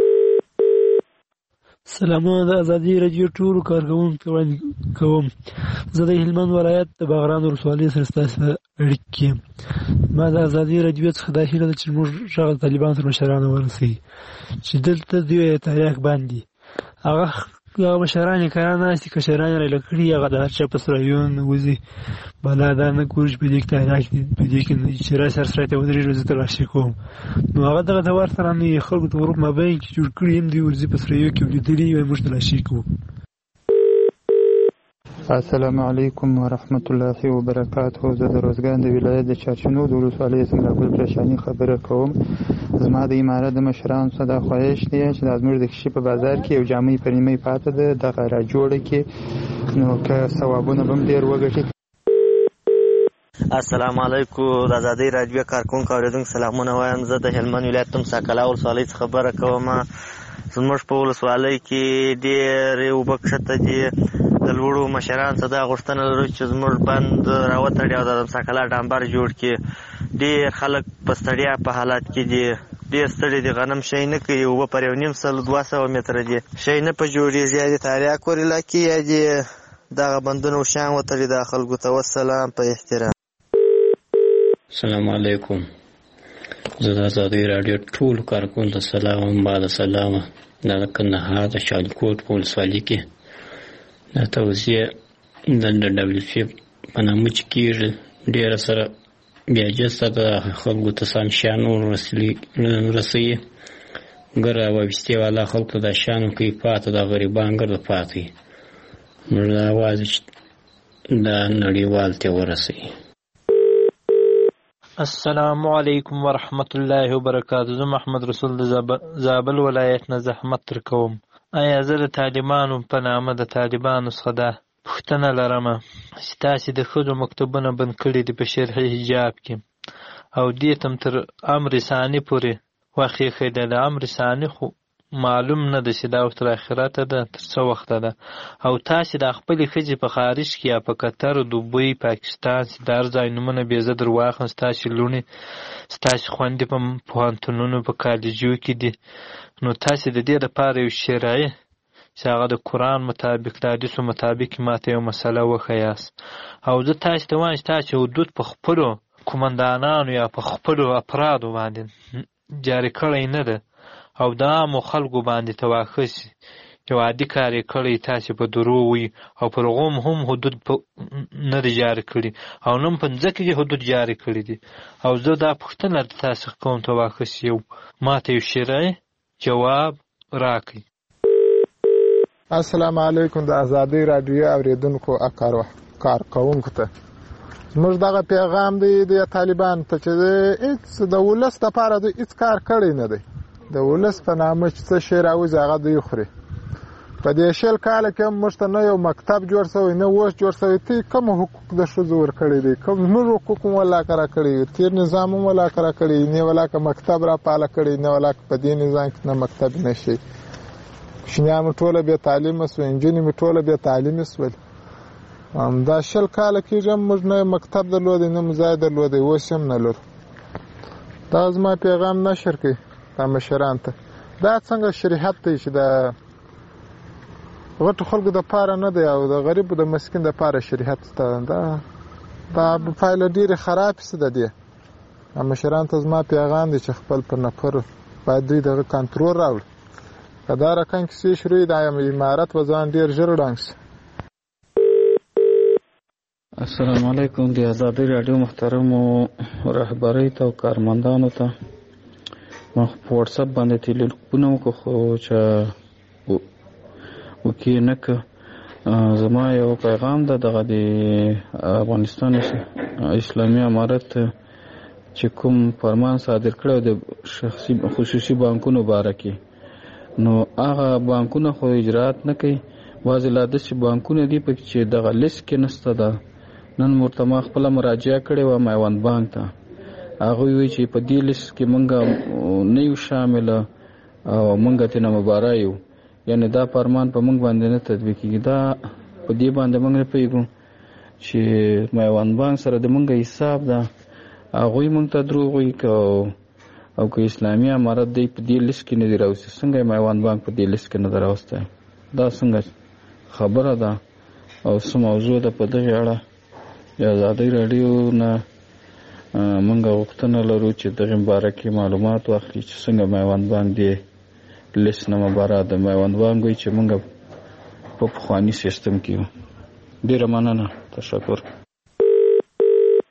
سلامونه د ازادي رادیو ټولو کارکوونکو وړاندې کوم. زه د هلمند ولایت د باغران ولسوالۍ سره ستاسو اړیکې یم. ما د ازادي رادیو څخه دا هیله ده چې موږ غږ طالبانو تر مشرانو ورسوي چې دلته دوی تاریخ باندې هغه هغه مشران یې کاران ناستي کشران یې رایله کړي، هغه د هر چا په سرایون وځي بالا دا نه ګوري چې په دې کې تاریخ دي، په دې کې چې رای سر سرای ته ودرېږي زه تلاشي کوم. نو هغه دغه ته ورسره نه خلکو ته ورو مابین کې جوړ کړي هم دوی ورځي په سرایو کې ولیدلي وي موږ تلاشي کوو. السلام علیکم ورحمت الله وبرکاته. زه د روزګان د ولایت د چارچنو د ولسوالۍ څخه ګل پرشاني خبره کوم. زما د امارت د مشرانو څخه دا خواهش دی چې د زموږ د کشي په بازار کې یو جامع په نیمه پاته ده دغه را جوړه کې نو که ثوابونه به هم ډېر وګټي. السلام علیکم. د ازادۍ راډیو کارکونکو اورېدونکو سلامونه وایم. زه د هلمند ولایت تمساکلا ولسوالۍ څخه خبره کوم. زموږ په ولسوالۍ کې ډېرې اوبه کښته دي. د لوړو مشرانو څخه دا غوښتنه لرو چې زموږ بند راوتړي او د تمساکلا ډامبر جوړ کړي. ډېر خلک په ستړیا په حالت کې دي، ډېر ستړي دي، غنم شی نه کوي، اوبه پر یو نیم سل دوه سوه متره دي، شی نه په جوړېږي. یا دې تاریاکور علاقې یا دې دغه بندونه وشان وتړي دا خلکو ته. والسلام په احترام. السلام علیکم. زه د ازادۍ راډیو ټولو کارکونکو ته سلام بعد سلامه. دا د کندهار د شالکوټ په ولسوالۍ کې د توزیع د ډبلیو سي په نامه چې کېږي ډېره سره بیا جسته د خلکو ته سم شیان ورسوي. ګره وابستې والا خلکو ته دا شیان کوي، پاته د غریبان ګرده پاته وي. موږ دا وازې چې دا نړیوال ته ورسوي. السلام علیکم ورحمت الله وبرکاته. زه محمد رسول د زابل ولایت نه زحمت تر کوم. آیا زه د طالبانو په نامه د طالبانو څخه دا پوښتنه لرم چې تاسې د ښځو مکتوبونه بند کړي دي په شرعي حجاب کې او دې ته تر امر ثاني پورې وخت ایښی دی. د امر ثاني خو معلوم نه ده چې دا تر آخرته ده تر څه وخته ده. او تاسې د خپلې ښځې په خارج کې یا په قطر، دوبۍ، پاکستان چې د هر ځای نومونه بې زه در واخلم، ستاسې لوڼې ستاسې خویندې په پوهنتونونو په کالجو کې دي، نو تاسې د دې دپاره یو شرعي چې هغه د قرآن مطابق د حدیثو مطابق ماته یو مسله وښیاست. او زه تاسې ته وایم چې تاسې حدود په خپلو قمندانانو یا په خپلو افرادو باندې جاري کړی نه ده او د عامو خلکو باندې تواخصي یو عادي کار یې کړی، تاسې په دروغ وي او پر هغو هم حدود نه دي جاري کړي او نه هم په ځمکه کې حدود جاري کړي دي. او زه دا پوښتنه تاسې کوم تواخصي یو ماته یو شرعي جواب راکړئ. السلام علیکم. د ازادۍ راډیو اورېدونکو کارکوونکو ته زموږ دغه پیغام دی د طالبانو ته چې هېڅ د ولس دپاره دوی هېڅ کار کړی نه دی. د ولس په نامه چې څه شی راوځي هغه دوی خوري. په دې شل کاله کې هم موږ ته نه یو مکتب جوړ سوی نه اوس جوړ سوی. ته کوم حقوق د ښځو ورکړی دی؟ کوم زموږ حقوق هم ولاکه راکړي، تېر نظام هم ولاکه راکړي، نه ولاکه مکتب راپاله کړي، نه ولاکه په دې نظام کې نه مکتب نه شي. کوچنیان مې ټوله بې تعلیمه سوه، نجونې مې ټوله بې تعلیمې سول. همدا شل کاله کېږي هم موږ نه مکتب درلودی نه مو ځای درلودی، اوس هم نه لرو. دا زما پیغام نشر کړئ دا مشران ته. دا څنګه شریعت دی چې د غټو خلکو دپاره نه دی او د غریبو د مسکین دپاره شریعت ته دا دا پایله ډېرې خرابې څه د دې. مشران ته زما پیغام دی چې خپل پر نفر باید دوی دغه کنټرول راوړي. که دا رقم کیسې شروع د امارت به ځان ډېر ژر ړنګ شي. السلام علیکم. د ازادۍ راډیو محترمو رهبرۍ ته او کارمندانو ته ما په وټساپ باندې تلیفون وکړو خو چې وکې نه که زما یو پیغام ده دغه د افغانستان اسلامي امارت چې کوم فرمان صادر کړی د شخصي خصوصي بانکونو باره کې، نو هغه بانکونه خو اجرات نه کوي. بعضې لا داسې بانکونه دي پکې چې دغه لیست کې نسته ده. نن ورته ما خپله مراجعه کړې وه میوند بانک ته. هغوی وایي چې په دې لیست کې موږ نه یو شامله او موږ ترېنه مباره یو، یعنې دا فرمان په موږ باندې نه تطبیق کېږي. دا په دې باندې موږ نه پوهېږو چې میوند بانک سره د موږ حساب ده. هغوی موږ ته دروغ وایي او که اسلامي امارت دی په دې لیست کې نه دی راوستی، څنګه یې میوند بانک په دې لیست کې نه دی راوستی؟ دا څنګه خبره ده او څه موضوع ده؟ په دغې اړه د ازادۍ راډیو نه موږ غوښتنه لرو چې دغې باره کې معلومات واخلي چې څنګه میوند بانک دې لیست نه مباره ده. میوند بانک وایي چې موږ په پخواني سیستم کې یو. ډېره مننه، تشکر.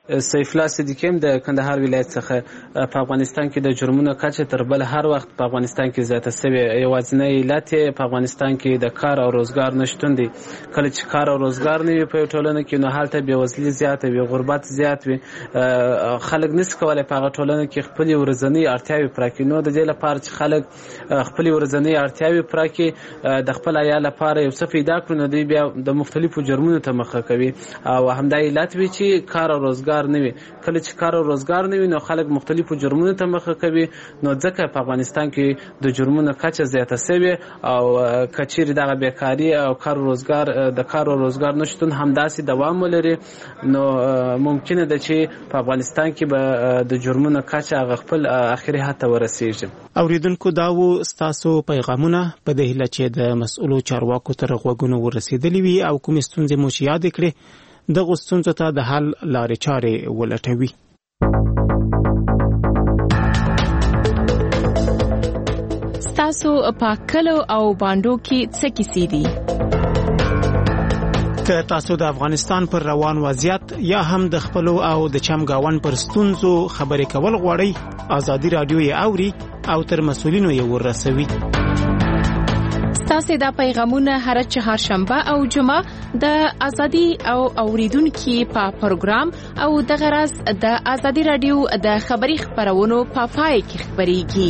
سیف الله صدیقی هم د کندهار ولایت څخه په افغانستان کې د جرمونو کچه تر بل هر وخت په افغانستان کې زیاته شوې. یوازینی علت په افغانستان کې د کار او روزګار نشتون دی. کله چې کار او روزګار نه وي په ټولنه کې نو هلته بېوزلي زیاته وي، غربت زیات وي، خلک نشي کولی په هغه ټولنه کې خپلې ورځنۍ اړتیاوې پوره کړي. نو د دې لپاره چې خلک خپلې ورځنۍ اړتیاوې پوره کړي، د خپل عیال لپاره یو څه پیدا کړي، نو دوی بیا د مختلفو جرمونو ته مخه کوي او همدا علت وي چې کار او روزګار نه وي. کله چې کار او روزګار نه وي نو خلک مختلفو جرمونو ته مخه کوي، نو ځکه په افغانستان کې د جرمونو کچه زیاته شوې او که چیرې دغه بیکاري او کار او روزګار د کار او روزګار نشتون همداسې دوام ولري نو ممکنه ده چې په افغانستان کې به د جرمونو کچه هغه خپل اخري حد ته ورسیږي. اوریدونکو دا و ستاسو پیغامونه په دې هیله چې د مسؤلو چارواکو تر غوږونو ورسېدلي وي او کومې ستونزې مو چې یادې کړې دغو ستونزو ته د حل لارې چارې ولټوي. ستاسو په کلو او بانډو کې څه کیسې دي؟ که تاسو د افغانستان پر روان وضعیت یا هم د خپلو او د چمګاون پر ستونزو خبرې کول غواړئ، ازادي راډیو یې اوري او تر مسؤلینو یې ورسوي. تاسو دا پیغامونه هر چهارشنبه او جمعه د ازادي او اوریدونکو په پروګرام او د غرض د ازادي رادیو د خبري خبرونو په پای کې خبريږي.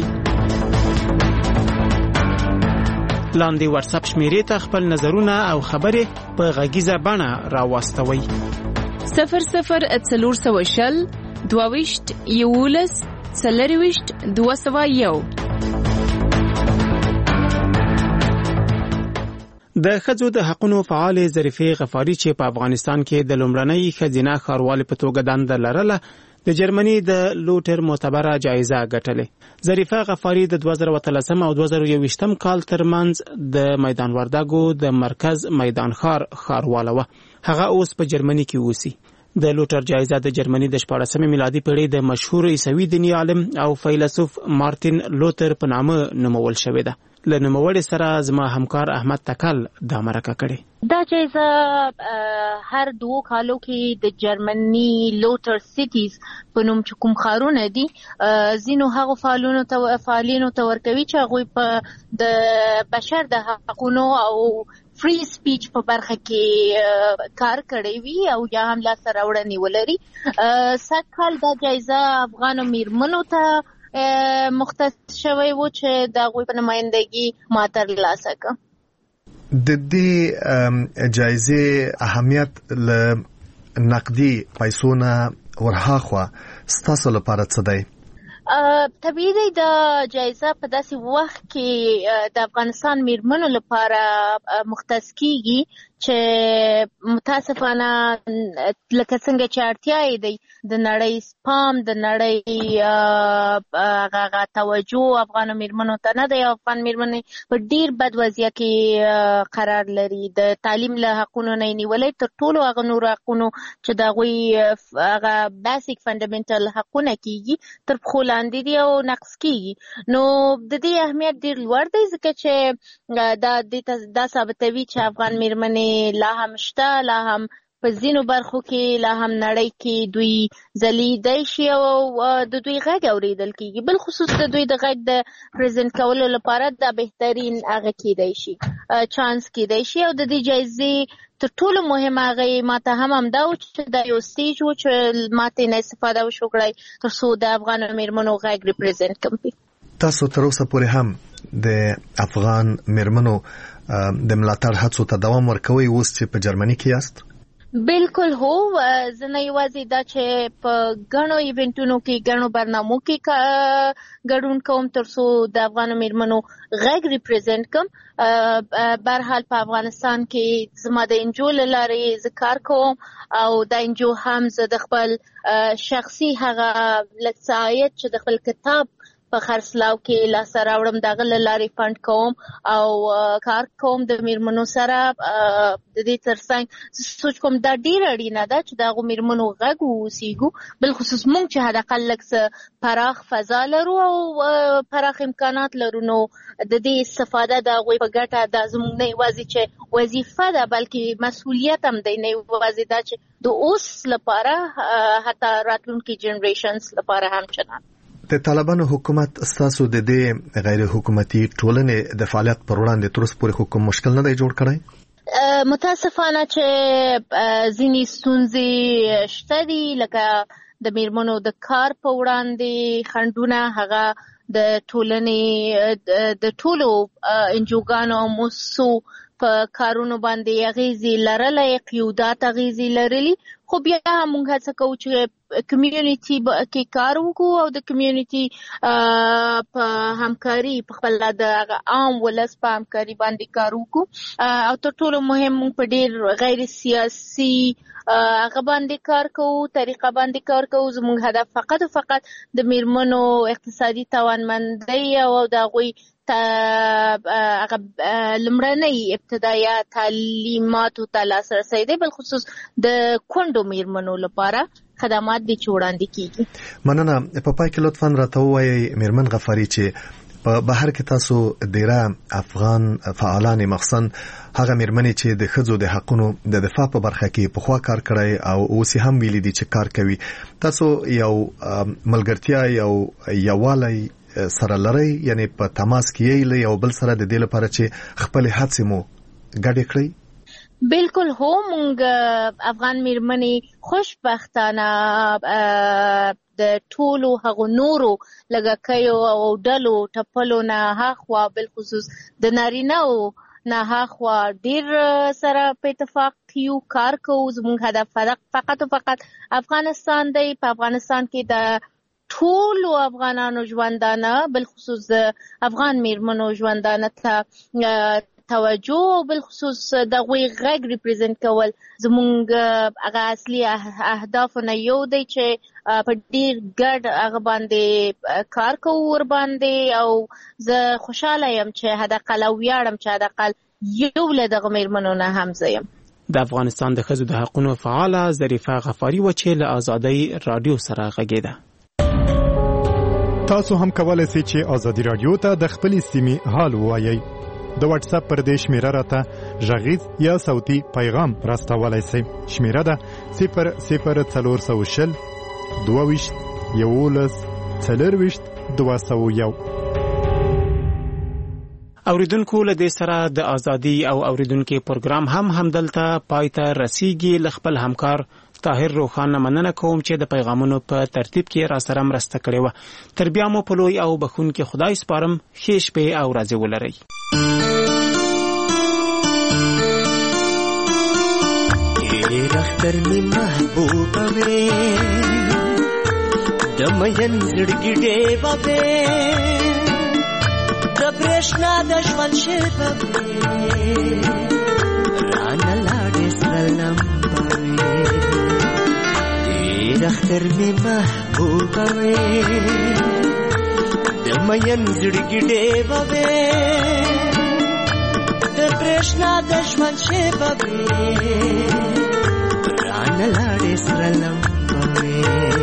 لاندې واتس اپ شمیرې ته خپل نظرونه او خبرې په غږیزه بڼه راوستوي. صفر صفر څلور سوه شل دوه ویشت یولس څلور ویشت دوه سوه یو. د ښځو د حقونو فعال ظریفې غفاري چې په افغانستان کې د لومړنۍ ښځینه ښاروالې په توګه دنده لرله د جرمني د لوټر معتبره جایزه ګټلې. ظریفه غفاري د دوه زره اتلسم او دوه زره یوویشتم کال ترمنځ د میدان وردګو د مرکز میدان ښار ښارواله وه. هغه اوس په جرمني کې اوسي. د لوټر جایزه د جرمني د شپاړسمې میلادي پیړۍ د مشهور عیسوي دیني عالم او فیلسوف مارتین لوتر په نامه نومول شوې ده. له نوموړي سره زما همکار احمد تکل دا مرکه کړې. دا جایزه هر دوه کالو کې د جرمني لوټر سیټیز په نوم چې کوم ښارونه دي ځینو هغو فعالونو ته فعالینو ته ورکوي چې هغوی په د بشر د حقونو او فری سپیچ په برخه کې کار کړی وي او یا هم لاسته راوړنې ولري. سږکال دا جایزه افغانو میرمنو ته مختص شوی و چې د هغوی په نمایندګي ما ترلاسه کړه. د دې جایزې اهمیت له نقدي پیسو نه ورهاخوا ستاسو لپاره څه دی؟ طبیعي دی د جایزه په داسې وخت کې د افغانستان میرمنو لپاره مختص کیږي چې متاسفانه لکه څنګه چې اړتیا یې دی د نړۍ سپام د نړۍ هغه توجه افغانو میرمنو ته نه دی. افغان میرمنې په ډیر بد وضعیت کې قرار لري. د تعلیم له حقونو نه نیولې تر ټولو هغه نور حقونو چې د هغوی هغه بیسیک فنډامنټل حقونه کیږي تر پښو لاندې دي او نقص کیږي. نو د دې اهمیت ډیر لوړ دی ځکه چې دا دا ثابتوي چې افغان میرمنې لا هم شته، لا هم په ځینو برخو کې لا هم نړۍ کې دوی ځلیدای شي او د دوی غږ اوریدل کیږي. بل خصوص د دوی د غږ د پریزنټ کولو لپاره دا بهترین هغه کیدای شي چانس کیدای شي. او د دې جایزې تر ټولو مهم هغه ماته هم همدا و چې دا یو سټیج و چې ماته نه استفاده وشو کړای تر څو د افغان میرمنو غږ ریپرزنټ کړم. تاسو تر اوسه پورې هم د افغان میرمنو د ملاتړ هڅو ته دوام ورکوي اوس چې په جرمني کې یاست؟ بالکل هو. زه نه یوازې دا چې په ګڼو ایونټونو کې ګڼو برنامو کې ګډون کوم تر څو د افغانو میرمنو غږ ریپرزنټ کوم. برحال په افغانستان کې زما د انجو له لارې زه کار کوم او دا انجو هم زه د خپل شخصي هغه لږ څه عاید چې د خپل کتاب په خرڅلاو کې لاسته راوړم دغه له لارې فنډ کوم او کار کوم د میرمنو سره. د دې ترڅنګ سوچ کوم دا ډیر اړینه ده چې دغه میرمنو غږ ووسیږو، بل خصوص مونږ چې حداقل لږ څه پراخ فضا لرو او پراخ امکانات لرو، نو د دې استفاده د هغوی په ګټه دا زموږ نه یوازې چې وظیفه ده بلکې مسؤلیت هم دی، نه یوازې دا چې د اوس لپاره حتی راتلونکي جنریشنز لپاره هم چنان. د طالبانو حکومت ستاسو د دې غیر حکومتي ټولنې د فعالیت پر وړاندې تر اوسه پورې حکم مشکل نه دی جوړ کړی؟ متاسفانه چې ځینې ستونزې شته دي، لکه د میرمنو د کار په وړاندې خنډونه، هغه د ټولنې د ټولو انجوګانو او مؤسسو په کارونو باندې اغیزې لرلې، قیودات اغیزې لرلې، خو بیا هم موږ هڅه کوو چې کمیونټي کې کار وکړو او د کمیونټي په همکاري په خپل د عام ولس په همکاري باندې کار وکړو او تر ټولو مهم موږ په ډیر غیر سیاسي هغه باندې کار کوو، طریقه باندې کار کوو. زموږ هدف فقط او فقط د میرمنو اقتصادي توانمندۍ او د هغوی هغه لمړنۍ ابتدایه تعلیماتو ته لاسرسی دی، بل خصوص د کونډو میرمنو لپاره خدمات دي چې وړاندې کیږي. مننه. په پای کې لطفاً راته ووایئ میرمن غفاري چې په بهر کې تاسو ډیره افغان فعالان مخصن هغه میرمنې چې د ښځو د حقونو د دفاع په برخه کې پخوا کار کړی او اوس هم ویلي دي چې کار کوي، تاسو یو ملګرتیا یو یووالی سره لري، یعنی په تماس کې یې یو بل سره د دې لپاره چې خپل هڅې مو ګډې کړئ؟ بالکل هو، مونږ افغان میرمنې خوشبختانه د ټولو هغو نورو لږکیو او ډلو ټپلو نه هاخوا، بل خصوص د نارینه‌و نه هاخوا ډیر سره په اتفاق یو کار کوو. زموږ هدف فقط او فقط افغانستان دی. په افغانستان کې د ټولو افغانانو ژوندانه، بل خصوص افغان میرمنو ژوندانه ته توجه او بل خصوص د غوی غږ ریپرزنټ کول زمونږ هغه اصلي اهدافونه یو دی چې په ډیر ګډ هغه باندې کار کوو ور باندې، او زه خوشاله یم چې حداقل او ویاړم چې حداقل یو له دغه میرمنو نه هم زه یم. د افغانستان د ښځو د حقونو فعاله ظریفه غفاري و چې له آزادۍ رادیو سره غږېده. تاسو هم کولای شئ چې آزادي رادیو ته د خپلې سیمې حال ووایئ. د واتس اپ پر دې شمیره راته غږیز یا صوتي پیغام راستولای شئ. شمیره ده صفر صفر څلور سوه شل دوه ویشت یولس څلرویشت دوه سوه یو. اوریدونکو له دې سره د ازادي او اوریدونکو پروګرام هم همدلته پای ته رسیږي. له خپل همکار طاهر روخان مننه کوم چې د پیغامونو په ترتیب کې را سره مرسته کړې وه. تر بیا مو په لوی او بخښونکي خدای سپارم. ښې شپې او ورځې ولرئ. اختر می محبوبه وې د مین زړګي ډېوه وې د برېښنا د ژوند شېبه وې رانه لاړې سره لمبه وې ډېر اختر می محبوبه وې د مین زړګي ډېوه وې د برېښنا د ژوند شېبه وې رانه لاړې سره لمبه وې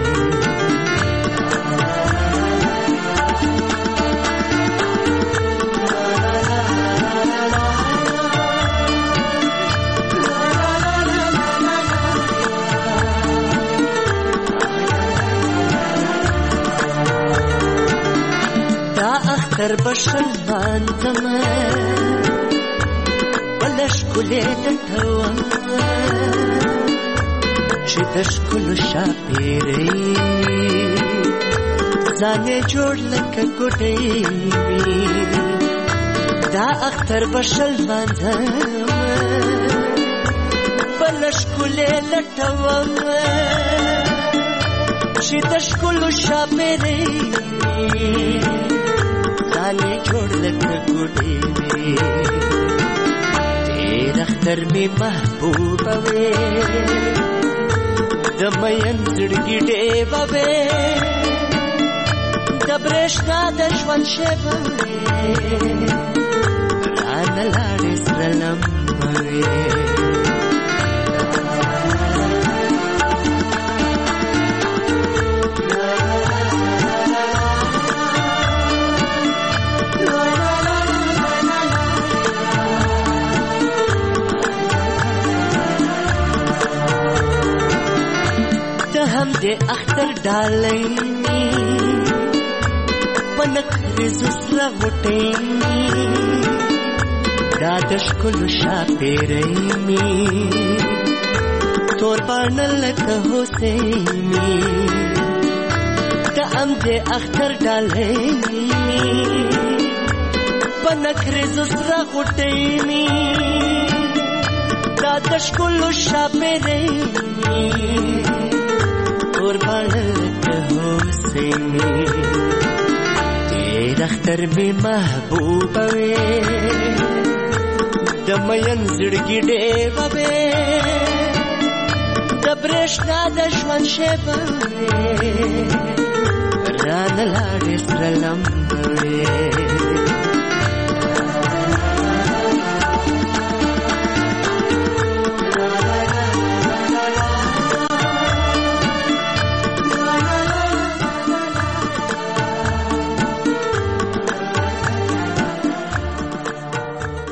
دا اختر بشل مانځمه بله ښکلې لټوم چې د ښکلو شاپېرۍ ځان یې جوړ لکه ګوډۍ وي دا اختر بشل مانځمه بله ښکلې لټوم چې د ښکلو شاپېرۍ ځان یې جوړ لکه ګوډۍ وي ډېر اختر مې محبوبه وې د مین زړګي ډېوه وې د برېښنا د ژوند شېبه رانه لاړې سره لمبه وې هم د اختر ډالۍ پنک رزو سره غوټۍ دا د ښکلو شاپېرۍ مې تور باڼه لکه هوسۍ مې د هم د اختر ډالۍ پنک رزو سره غوټۍ مې دا د ښکلو شاپېرۍ مې تور باڼه لکه هوسۍ مې تېر اختر مې محبوبه وې د مین زړګي ډېوه وې د برېښنا د ژوند شېبه وې رانه لاړې سره لمبه وې